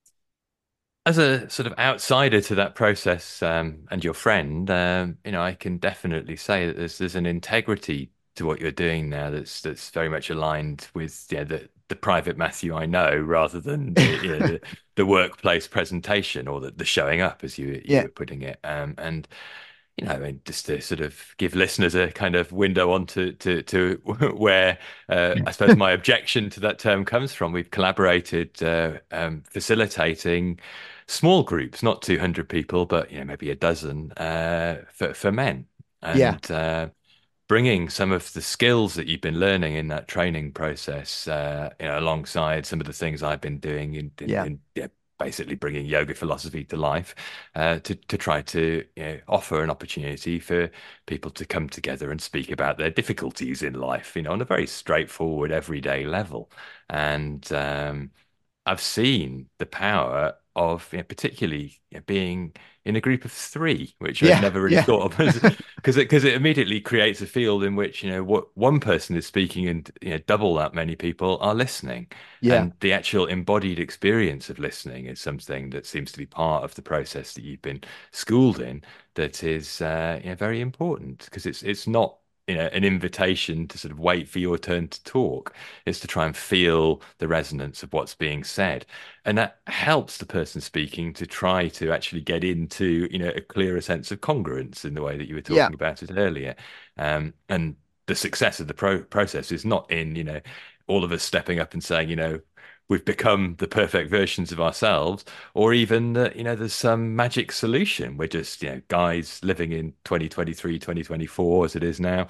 as a sort of outsider to that process, and your friend, I can definitely say that there's an integrity to what you're doing now that's very much aligned with, yeah, the private Matthew I know, rather than the workplace presentation, or the showing up, as you Yeah. were putting it. And I mean, just to sort of give listeners a kind of window onto to where, I suppose, my objection to that term comes from. We've collaborated, facilitating small groups, not 200 people, but maybe a dozen, for men, Yeah. and bringing some of the skills that you've been learning in that training process, alongside some of the things I've been doing in Yeah. basically bringing yoga philosophy to life, to try to, offer an opportunity for people to come together and speak about their difficulties in life, on a very straightforward, everyday level. And I've seen the power of, particularly, being in a group of three, which I'd Yeah, never really yeah, thought of, because it immediately creates a field in which, what one person is speaking and, double that many people are listening. yeah, And the actual embodied experience of listening is something that seems to be part of the process that you've been schooled in, that is, very important, because it's not, an invitation to sort of wait for your turn to talk. It's to try and feel the resonance of what's being said. And that helps the person speaking to try to actually get into, a clearer sense of congruence in the way that you were yeah, talking about it earlier. And the success of the process is not in, all of us stepping up and saying, we've become the perfect versions of ourselves, or even that, there's some magic solution. We're just, guys living in 2023, 2024, as it is now,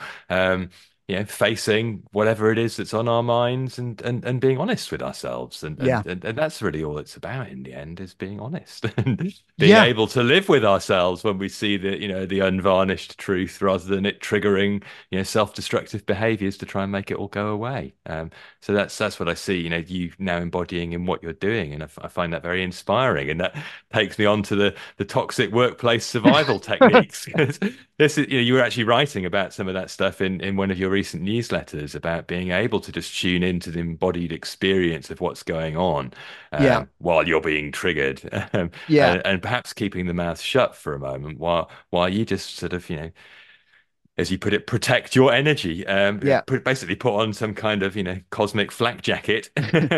facing whatever it is that's on our minds, and being honest with ourselves. And, yeah, and, and, and that's really all it's about in the end, is being honest and being yeah. able to live with ourselves when we see the unvarnished truth, rather than it triggering, self-destructive behaviors to try and make it all go away. So that's what I see, you now embodying in what you're doing. And I find that very inspiring. And that takes me on to the toxic workplace survival techniques. This is, you were actually writing about some of that stuff in one of your recent newsletters, about being able to just tune into the embodied experience of what's going on, Yeah, while you're being triggered, yeah, and perhaps keeping the mouth shut for a moment while you just sort of, as you put it, protect your energy. yeah. Basically put on some kind of, cosmic flak jacket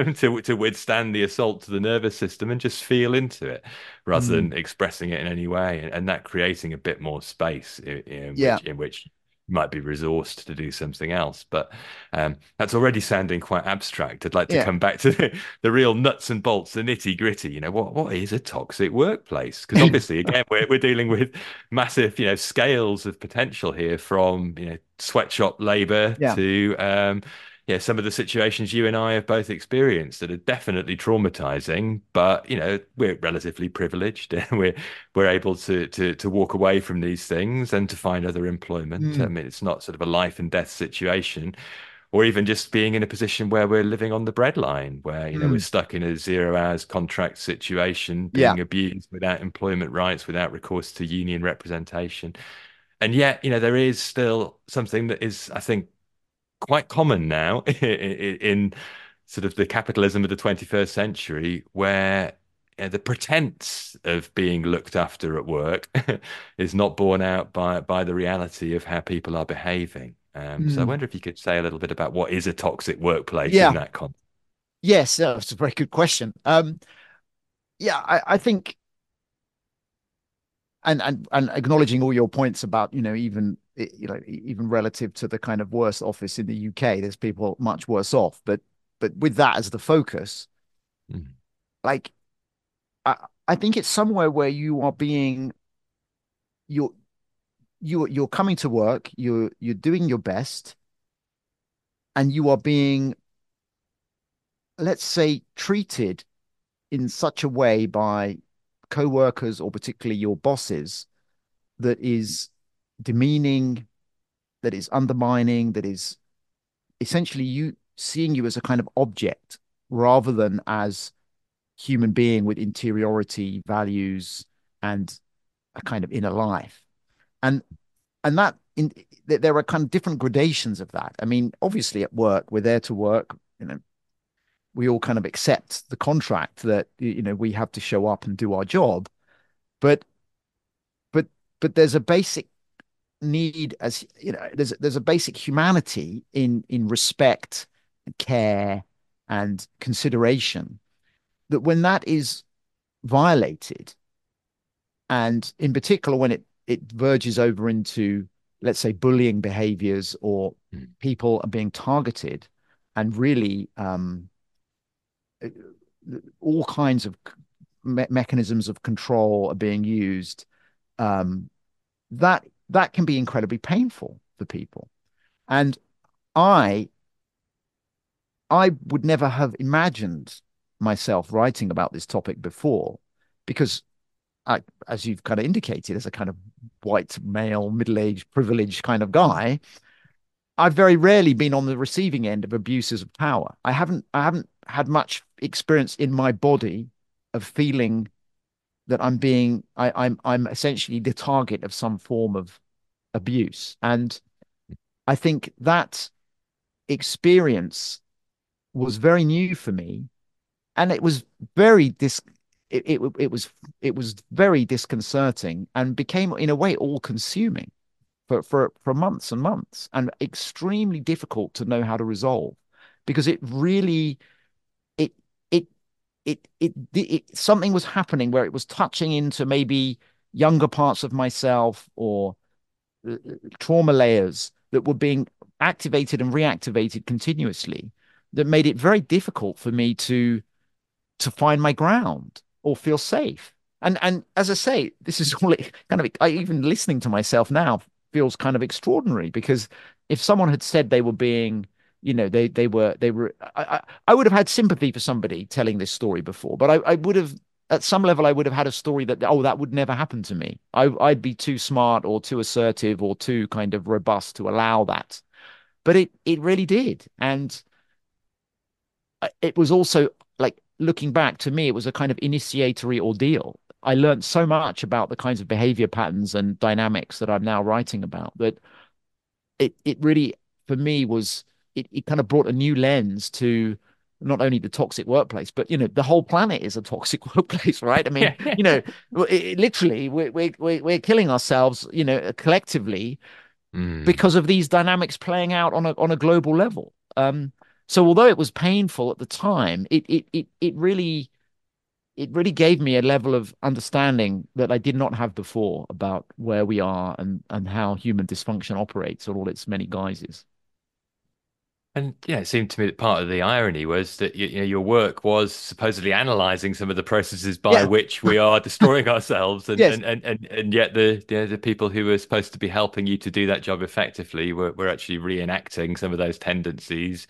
to withstand the assault to the nervous system, and just feel into it, rather Mm, than expressing it in any way, and that creating a bit more space in yeah, which you might be resourced to do something else. But that's already sounding quite abstract. I'd like to yeah. come back to the real nuts and bolts, the nitty gritty. What is a toxic workplace? Because obviously, again, we're dealing with massive, scales of potential here, from, sweatshop labor Yeah. to, some of the situations you and I have both experienced that are definitely traumatizing. But, we're relatively privileged, and we're able to walk away from these things and to find other employment. I Mm, mean, it's not sort of a life and death situation, or even just being in a position where we're living on the breadline, where, we're mm, stuck in a 0 hours contract situation, yeah. being abused without employment rights, without recourse to union representation. And yet, there is still something that is, I think, quite common now in sort of the capitalism of the 21st century, where, the pretense of being looked after at work is not borne out by the reality of how people are behaving. So I Mm, wonder if you could say a little bit about what is a toxic workplace in yeah. that context. Yes, that's a very good question. Yeah, I think, and acknowledging all your points about, even relative to the kind of worst office in the UK, there's people much worse off. But with that as the focus, Mm, like I, I think it's somewhere where you are being you're you're coming to work, you're doing your best, and you are being, let's say, treated in such a way by co-workers, or particularly your bosses, that is demeaning, that is undermining, that is essentially you seeing you as a kind of object rather than as human being with interiority, values, and a kind of inner life. And that there are kind of different gradations of that. I mean, obviously at work, we're there to work, we all kind of accept the contract that, we have to show up and do our job. But but but there's a basic need, as there's a basic humanity in respect and care and consideration, that when that is violated, and in particular when it verges over into, let's say, bullying behaviors, or mm, people are being targeted, and really all kinds of mechanisms of control are being used, um, that can be incredibly painful for people. And I I would never have imagined myself writing about this topic before because as you've kind of indicated, as a kind of white male, middle-aged, privileged kind of guy, I've very rarely been on the receiving end of abuses of power. I haven't had much experience in my body of feeling that I'm essentially the target of some form of abuse. And I think that experience was very new for me, and it was very it was very disconcerting and became in a way all consuming for months and months, and extremely difficult to know how to resolve because it really it it something was happening where it was touching into maybe younger parts of myself or trauma layers that were being activated and reactivated continuously that made it very difficult for me to find my ground or feel safe. And as I say, this is all kind of even listening to myself now feels kind of extraordinary because if someone had said they were being, they were I would have had sympathy for somebody telling this story before, but I would have at some level I would have had a story that that would never happen to me. I'd be too smart or too assertive or too kind of robust to allow that. But it really did. And it was also like looking back to me, it was a kind of initiatory ordeal. I learned so much about the kinds of behavior patterns and dynamics that I'm now writing about that it really for me was it kind of brought a new lens to not only the toxic workplace, but the whole planet is a toxic workplace, right? I mean, Yeah. literally we're killing ourselves, collectively Mm. because of these dynamics playing out on a global level. So although it was painful at the time, it really gave me a level of understanding that I did not have before about where we are and how human dysfunction operates on all its many guises. And yeah, it seemed to me that part of the irony was that your work was supposedly analyzing some of the processes by Yeah. which we are destroying ourselves, and Yes. and yet the people who were supposed to be helping you to do that job effectively were actually reenacting some of those tendencies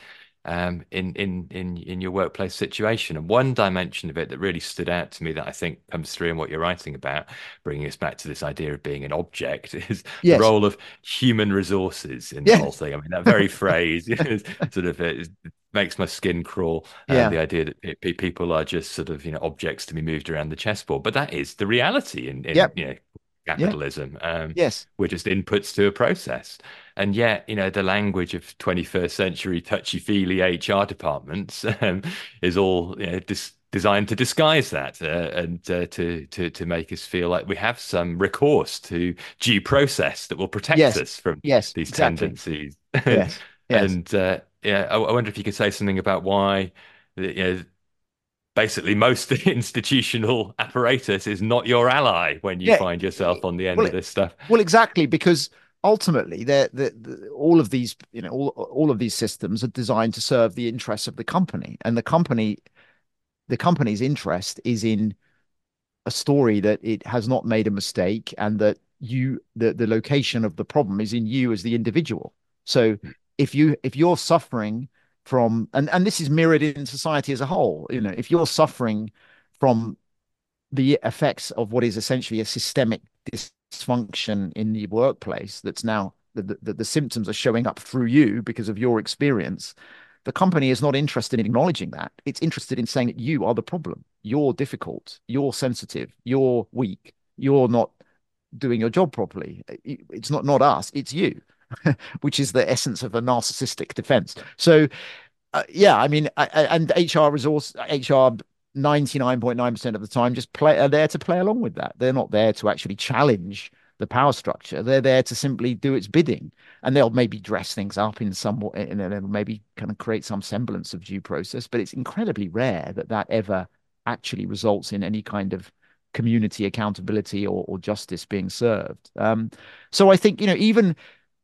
in your workplace situation. And one dimension of it that really stood out to me that I think comes through in what you're writing about, bringing us back to this idea of being an object, is the Yes. role of human resources in the whole Yes. thing. I mean, that very phrase is sort of it makes my skin crawl. Yeah. The idea that people are just sort of objects to be moved around the chessboard, but that is the reality in Yep. Yeah. capitalism. Yes. We're just inputs to a process. And yet, the language of 21st century touchy-feely HR departments is all designed to disguise that and to make us feel like we have some recourse to due process that will protect Yes. us from Yes. these Exactly. tendencies. Yes. Yes. And yeah, I wonder if you could say something about why basically most institutional apparatus is not your ally when you Yeah. find yourself on the end Well, of this stuff. exactly, because ultimately, all of these, all of these systems are designed to serve the interests of the company, and the company's interest is in a story that it has not made a mistake, and that the location of the problem is in you as the individual. So if you're suffering from, and this is mirrored in society as a whole, if you're suffering from the effects of what is essentially a systemic dysfunction in the workplace that's now the symptoms are showing up through you because of your experience. The company is not interested in acknowledging that. It's interested in saying that you are the problem. You're difficult. You're sensitive. You're weak. You're not doing your job properly. It's not us. It's you, which is the essence of a narcissistic defense. So yeah, I mean, and HR 99.9% of the time just are there to play along with that. They're not there to actually challenge the power structure. They're there to simply do its bidding, and they'll maybe dress things up in some way, and then maybe kind of create some semblance of due process. But it's incredibly rare that that ever actually results in any kind of community accountability or justice being served. So I think even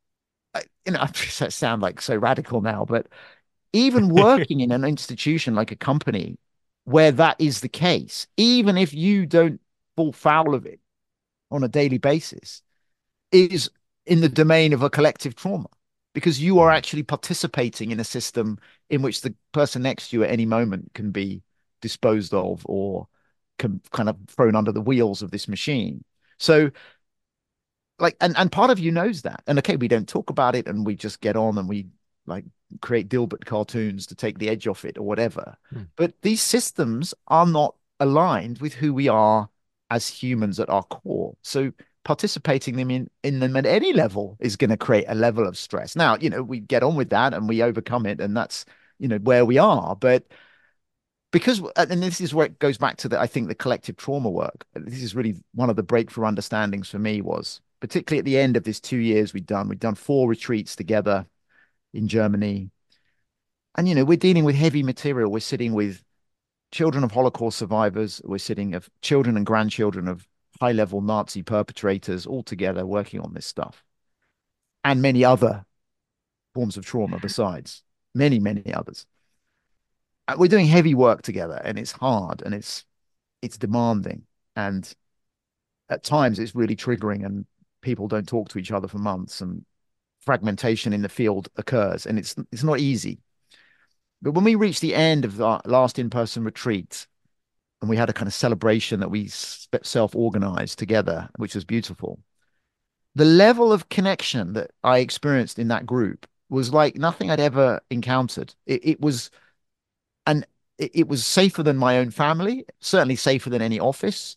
I sound like so radical now, but even working in an institution like a company where that is the case, even if you don't fall foul of it on a daily basis, is in the domain of a collective trauma because you are Mm. actually participating in a system in which the person next to you at any moment can be disposed of or kind of thrown under the wheels of this machine. So like and part of you knows that. And okay, we don't talk about it and we just get on and we like create Dilbert cartoons to take the edge off it or whatever. Mm. But these systems are not aligned with who we are as humans at our core. So participating in them at any level is going to create a level of stress. Now, we get on with that and we overcome it, and that's where we are. But because and this is where it goes back to I think the collective trauma work. This is really one of the breakthrough understandings for me, was particularly at the end of this 2 years we'd done 4 retreats together in Germany. And we're dealing with heavy material. We're sitting with children of Holocaust survivors. We're sitting of children and grandchildren of high-level Nazi perpetrators, all together working on this stuff, and many other forms of trauma besides, many others. We're doing heavy work together, and it's hard and it's demanding, and at times it's really triggering, and people don't talk to each other for months, and fragmentation in the field occurs, and it's not easy. But when we reached the end of our last in-person retreat, and we had a kind of celebration that we self-organized together, which was beautiful, the level of connection that I experienced in that group was like nothing I'd ever encountered. It was and it was safer than my own family, certainly safer than any office.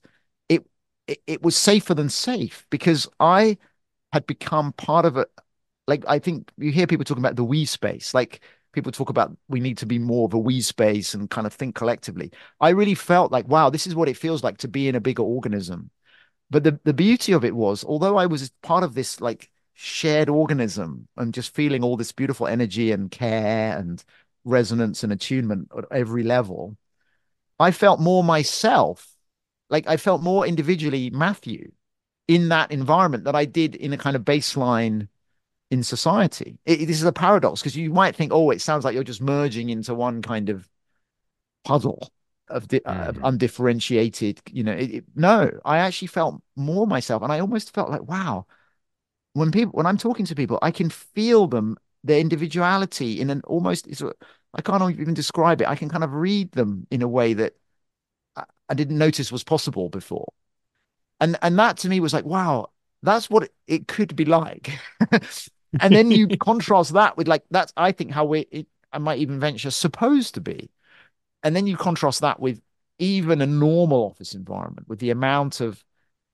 It was safer than safe because I had become part of it. Like, I think you hear people talking about the we space, like people talk about we need to be more of a we space and kind of think collectively. I really felt like, wow, this is what it feels like to be in a bigger organism. But the beauty of it was, although I was part of this like shared organism and just feeling all this beautiful energy and care and resonance and attunement at every level, I felt more myself. Like, I felt more individually Matthew in that environment that I did in a kind of baseline in society. This is a paradox because you might think, oh, it sounds like you're just merging into one kind of puzzle of Mm. undifferentiated. No, I actually felt more myself, and I almost felt like, wow, when I'm talking to people, I can feel them, their individuality in an almost. I can't even describe it. I can kind of read them in a way that I didn't notice was possible before. And that to me was like, wow, that's what it could be like. And then you contrast that with like, that's, I think, how I might even venture, supposed to be. And then you contrast that with even a normal office environment, with the amount of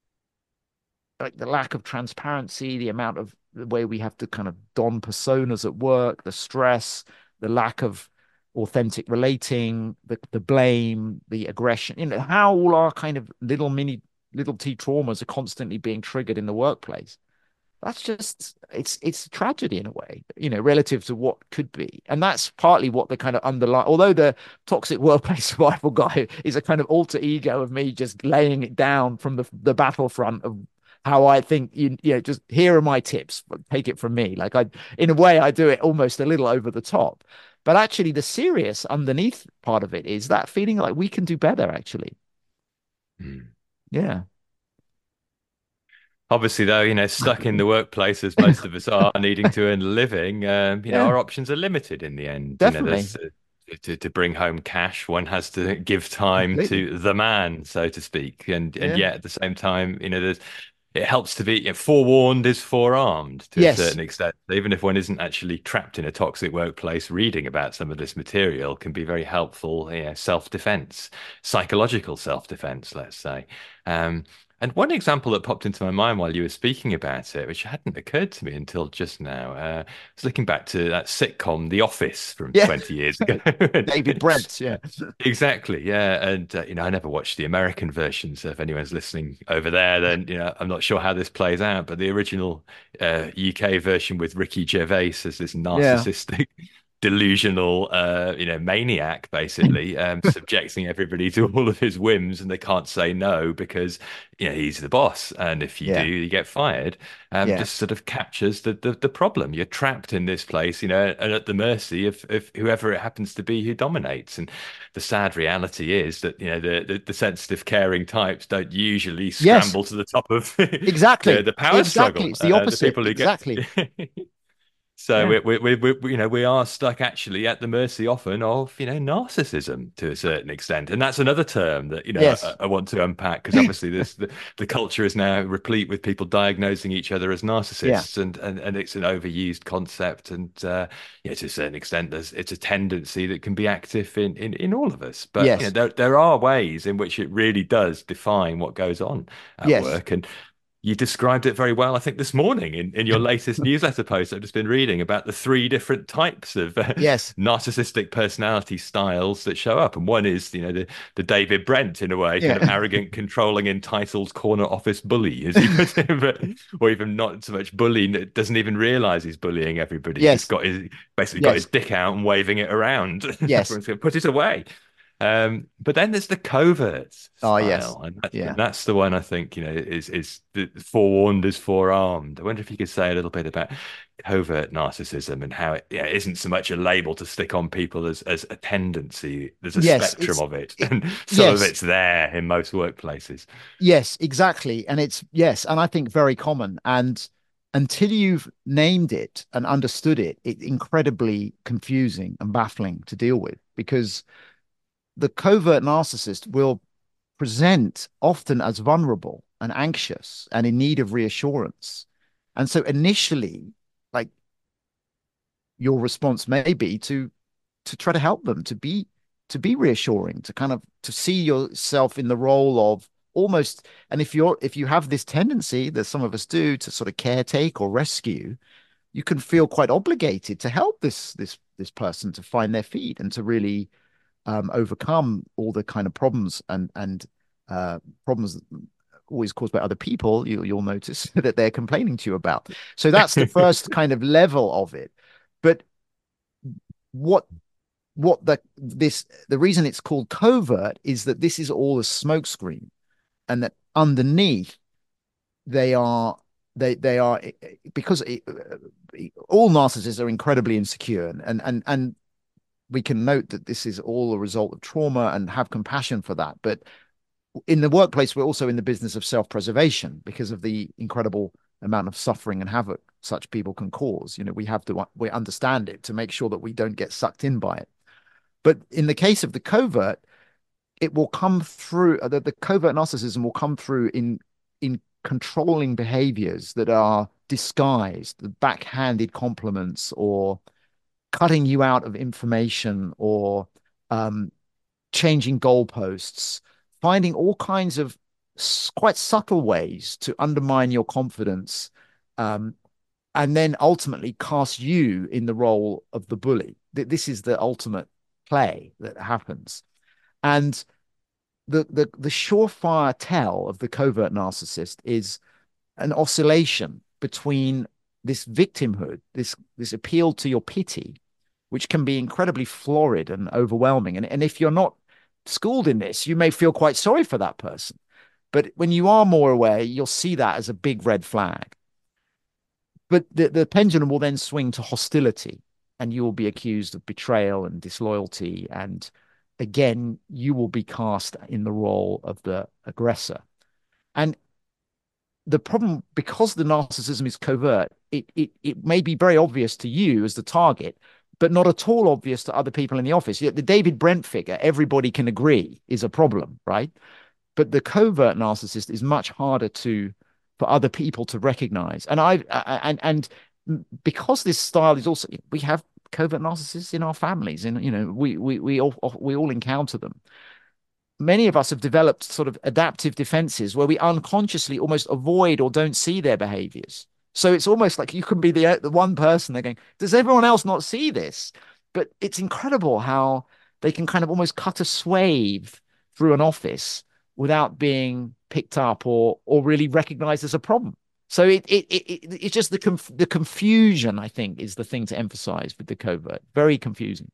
like the lack of transparency, the amount of the way we have to kind of don personas at work, the stress, the lack of authentic relating, the blame, the aggression, how all our kind of little t traumas are constantly being triggered in the workplace. That's just it's a tragedy in a way, relative to what could be. And that's partly what the kind of underlying, although the toxic workplace survival guy is a kind of alter ego of me just laying it down from the battlefront of how I think, just here are my tips, take it from me. Like, in a way, I do it almost a little over the top. But actually the serious underneath part of it is that feeling like we can do better, actually. Mm. Yeah. Obviously, though, stuck in the workplace as most of us are, needing to earn a living, Yeah, our options are limited in the end. definitely. There's to bring home cash, one has to give time Completely. to the man, so to speak, and Yeah. yet at the same time, it helps to be, forewarned is forearmed to a Yes. certain extent. Even if one isn't actually trapped in a toxic workplace, reading about some of this material can be very helpful, self-defense, psychological self-defense, let's say. Um, and one example that popped into my mind while you were speaking about it, which hadn't occurred to me until just now, was looking back to that sitcom, The Office, from Yeah. 20 years ago. David Brent. Yeah. Exactly, yeah, and I never watched the American version, so if anyone's listening over there, then I'm not sure how this plays out. But the original UK version with Ricky Gervais as this Yeah. narcissistic, delusional, maniac, basically subjecting everybody to all of his whims, and they can't say no because he's the boss, and if you do, Yeah. you get fired. Yeah. Just sort of captures the problem. You're trapped in this place, and at the mercy of whoever it happens to be who dominates. And the sad reality is that the sensitive, caring types don't usually Yes. scramble to the top of Exactly. the power Exactly. struggle. It's the The opposite. people who get Exactly. So Yeah. we are stuck actually at the mercy often of narcissism to a certain extent, and that's another term that Yes. I want to unpack, because obviously the culture is now replete with people diagnosing each other as Yeah. narcissists, and it's an overused concept, and to a certain extent it's a tendency that can be active in all of us, but Yes. there are ways in which it really does define what goes on at Yes. work. And you described it very well, I think, this morning in your latest newsletter post I've just been reading about the three different types of Yes. narcissistic personality styles that show up. And one is, the David Brent, in a way, kind of Yeah. arrogant, controlling, entitled corner office bully, as you put it, or even not so much bully, doesn't even realize he's bullying everybody. He's just Yes. basically got his Yes. dick out and waving it around. Yes. Everyone's going to put it away. But then there's the covert Oh, yes. style, and Yeah. that's the one I think is the forewarned is forearmed. I wonder if you could say a little bit about covert narcissism and how it isn't so much a label to stick on people as a tendency. There's a Yes. spectrum of it, It, and some of yes. it's there in most workplaces. Yes, exactly. And it's, yes. And I think very common. And until you've named it and understood it, it's incredibly confusing and baffling to deal with because the covert narcissist will present often as vulnerable and anxious and in need of reassurance. And so initially, like your response may be to try to help them to be reassuring, to kind of to see yourself in the role of almost, and if you have this tendency that some of us do to sort of caretake or rescue, you can feel quite obligated to help this person to find their feet and to really overcome all the kind of problems and problems always caused by other people. You'll notice that they're complaining to you about. So that's the first kind of level of it. But what the reason it's called covert is that this is all a smokescreen, and that underneath they are they are because all narcissists are incredibly insecure, and we can note that this is all a result of trauma and have compassion for that. But in the workplace, we're also in the business of self-preservation because of the incredible amount of suffering and havoc such people can cause. We understand it to make sure that we don't get sucked in by it. But in the case of the covert, it will come through the covert narcissism will come through in controlling behaviors that are disguised, the backhanded compliments, or cutting you out of information, or um, changing goalposts, finding all kinds of quite subtle ways to undermine your confidence, um, and then ultimately cast you in the role of the bully. This is the ultimate play that happens. And the surefire tell of the covert narcissist is an oscillation between this victimhood, this appeal to your pity, which can be incredibly florid and overwhelming. And if you're not schooled in this, you may feel quite sorry for that person. But when you are more aware, you'll see that as a big red flag. But the pendulum will then swing to hostility, and you will be accused of betrayal and disloyalty. And again, you will be cast in the role of the aggressor. And the problem, because the narcissism is covert, it may be very obvious to you as the target, but not at all obvious to other people in the office. The David Brent figure, everybody can agree, is a problem, right? But the covert narcissist is much harder to for other people to recognize. And because this style is also, we have covert narcissists in our families, and we all encounter them. Many of us have developed sort of adaptive defenses where we unconsciously almost avoid or don't see their behaviors. So it's almost like you can be the one person they're going, does everyone else not see this? But it's incredible how they can kind of almost cut a swathe through an office without being picked up or really recognized as a problem. So it's just the confusion, I think, is the thing to emphasize with the covert. Very confusing.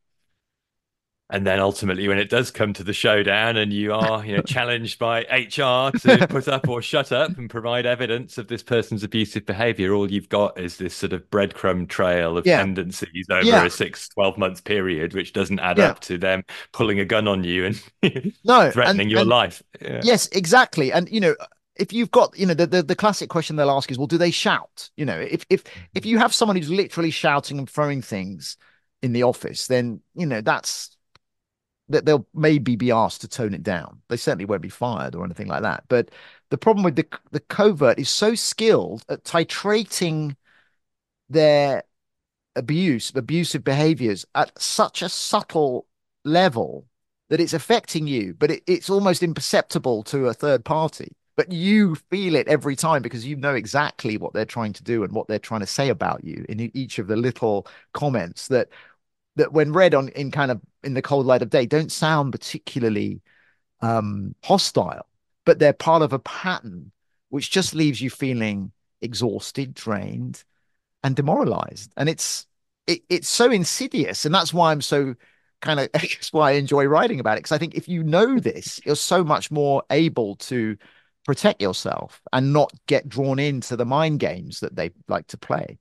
And then ultimately, when it does come to the showdown and you are, challenged by HR to put up or shut up and provide evidence of this person's abusive behavior, all you've got is this sort of breadcrumb trail of Yeah. tendencies over Yeah. a 6-12 month period, which doesn't add Yeah. up to them pulling a gun on you and No. And threatening your and life. Yeah. yes, exactly. And if you've got, the classic question they'll ask is, well, do they shout? If you have someone who's literally shouting and throwing things in the office, then that's that they'll maybe be asked to tone it down. They certainly won't be fired or anything like that. But the problem with the covert is so skilled at titrating their abusive behaviors at such a subtle level that it's affecting you, but it's almost imperceptible to a third party. But you feel it every time because you know exactly what they're trying to do and what they're trying to say about you in each of the little comments that when read on in kind of in the cold light of day don't sound particularly hostile, but they're part of a pattern which just leaves you feeling exhausted, drained, and demoralized. And it's so insidious, and that's why I'm so kind of that's why I enjoy writing about it, because I think if you know this, you're so much more able to protect yourself and not get drawn into the mind games that they like to play.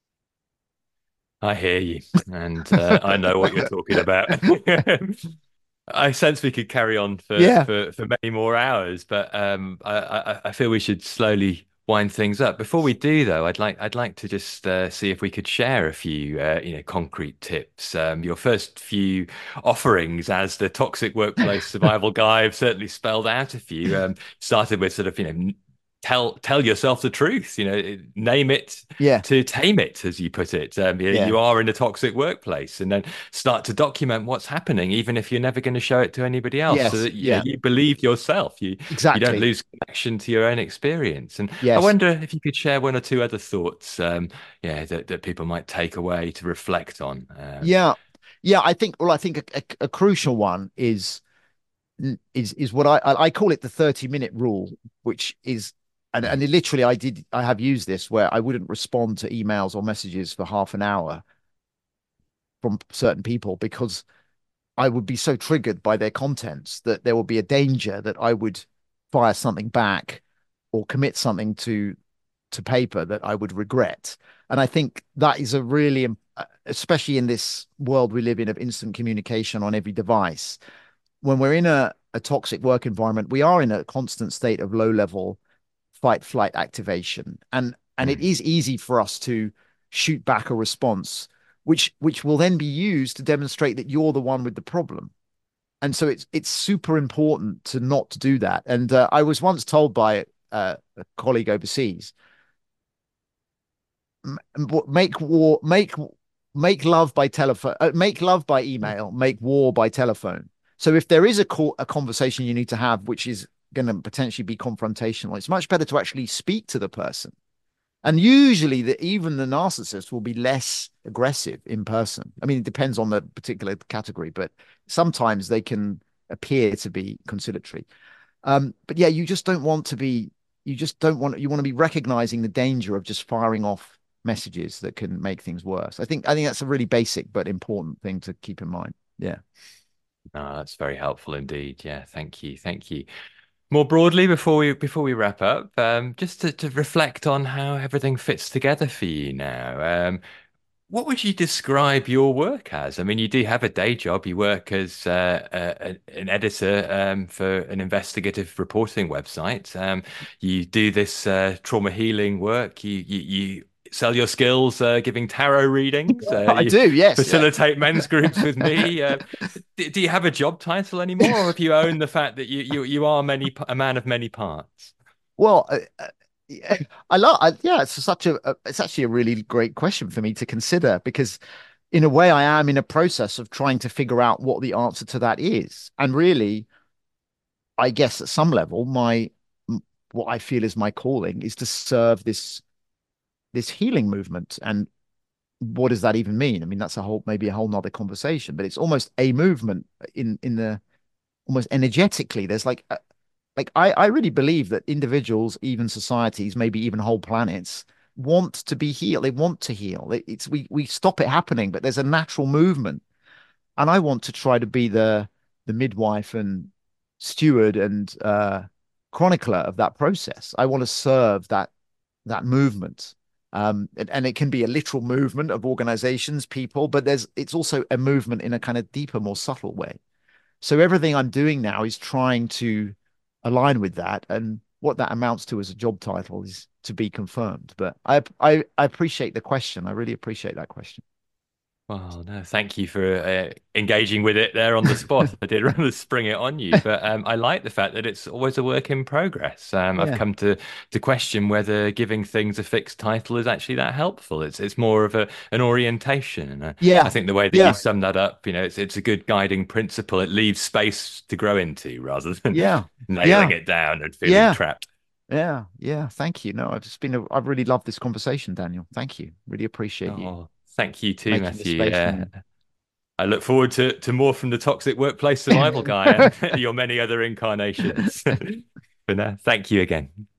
I hear you, and I know what you're talking about. I sense we could carry on for Yeah. many more hours, but I feel we should slowly wind things up. Before we do, though, I'd like to just see if we could share a few concrete tips. Your first few offerings as the toxic workplace survival guy have certainly spelled out a few. Started with sort of tell yourself the truth, name it Yeah. to tame it, as you put it. Yeah. You are in a toxic workplace, and then start to document what's happening, even if you're never going to show it to anybody else, so Yes. that Yeah. you believe yourself. You don't Exactly. lose connection to your own experience. And I Yes. wonder if you could share one or two other thoughts, that people might take away to reflect on. Yeah. Yeah. I think a crucial one is what I call it the 30-minute rule, which is and Mm, it literally I have used this where I wouldn't respond to emails or messages for half an hour from certain people because I would be so triggered by their contents that there would be a danger that I would fire something back or commit something to paper that I would regret. And I think that is a really, especially in this world we live in of instant communication on every device, when we're in a toxic work environment, we are in a constant state of low level fight flight activation. And it mm. is easy for us to shoot back a response, which will then be used to demonstrate that you're the one with the problem. And so it's super important to not to do that. And I was once told by a colleague overseas, make war, make love by telephone, make love by email, make war by telephone. So if there is a conversation you need to have, which is going to potentially be confrontational, it's much better to actually speak to the person. And usually, even the narcissist will be less aggressive in person. I mean, it depends on the particular category, but sometimes they can appear to be conciliatory. But yeah, you just don't want to be. You just don't want. You want to be recognizing the danger of just firing off messages that can make things worse. I think that's a really basic but important thing to keep in mind. Yeah. No, that's very helpful indeed. Yeah, thank you. More broadly, before we wrap up, just to reflect on how everything fits together for you now. What would you describe your work as? I mean, you do have a day job. You work as an editor for an investigative reporting website. You do this trauma healing work. You sell your skills giving tarot readings. I You do. Yes. Yeah. facilitate men's groups with me. Do you have a job title anymore, or have you owned the fact that you are a man of many parts? Well, yeah, yeah, it's actually a really great question for me to consider because in a way I am in a process of trying to figure out what the answer to that is. And really, I guess at some level, what I feel is my calling is to serve this healing movement. And what does that even mean? I mean, that's maybe a whole nother conversation, but it's almost a movement in the almost energetically. There's like I really believe that individuals, even societies, maybe even whole planets, want to be healed. They want to heal. It's we stop it happening, but there's a natural movement, and I want to try to be the midwife and steward and chronicler of that process. I want to serve that movement. And it can be a literal movement of organizations, people, but it's also a movement in a kind of deeper, more subtle way. So everything I'm doing now is trying to align with that. And what that amounts to as a job title is to be confirmed. But I appreciate the question. I really appreciate that question. Well, no, thank you for engaging with it there on the spot. I did rather spring it on you, but I like the fact that it's always a work in progress. I've Yeah. come to question whether giving things a fixed title is actually that helpful. It's more of an orientation, and I Yeah. think the way that you Yeah. sum that up, it's a good guiding principle. It leaves space to grow into rather than Yeah. nailing Yeah. it down and feeling Yeah. trapped. Yeah. Yeah. Thank you. No, I've really loved this conversation, Daniel. Thank you. Really appreciate you Oh, thank you too, making the Matthew. space for me. I look forward to more from the toxic workplace survival guy and your many other incarnations. But no, thank you again.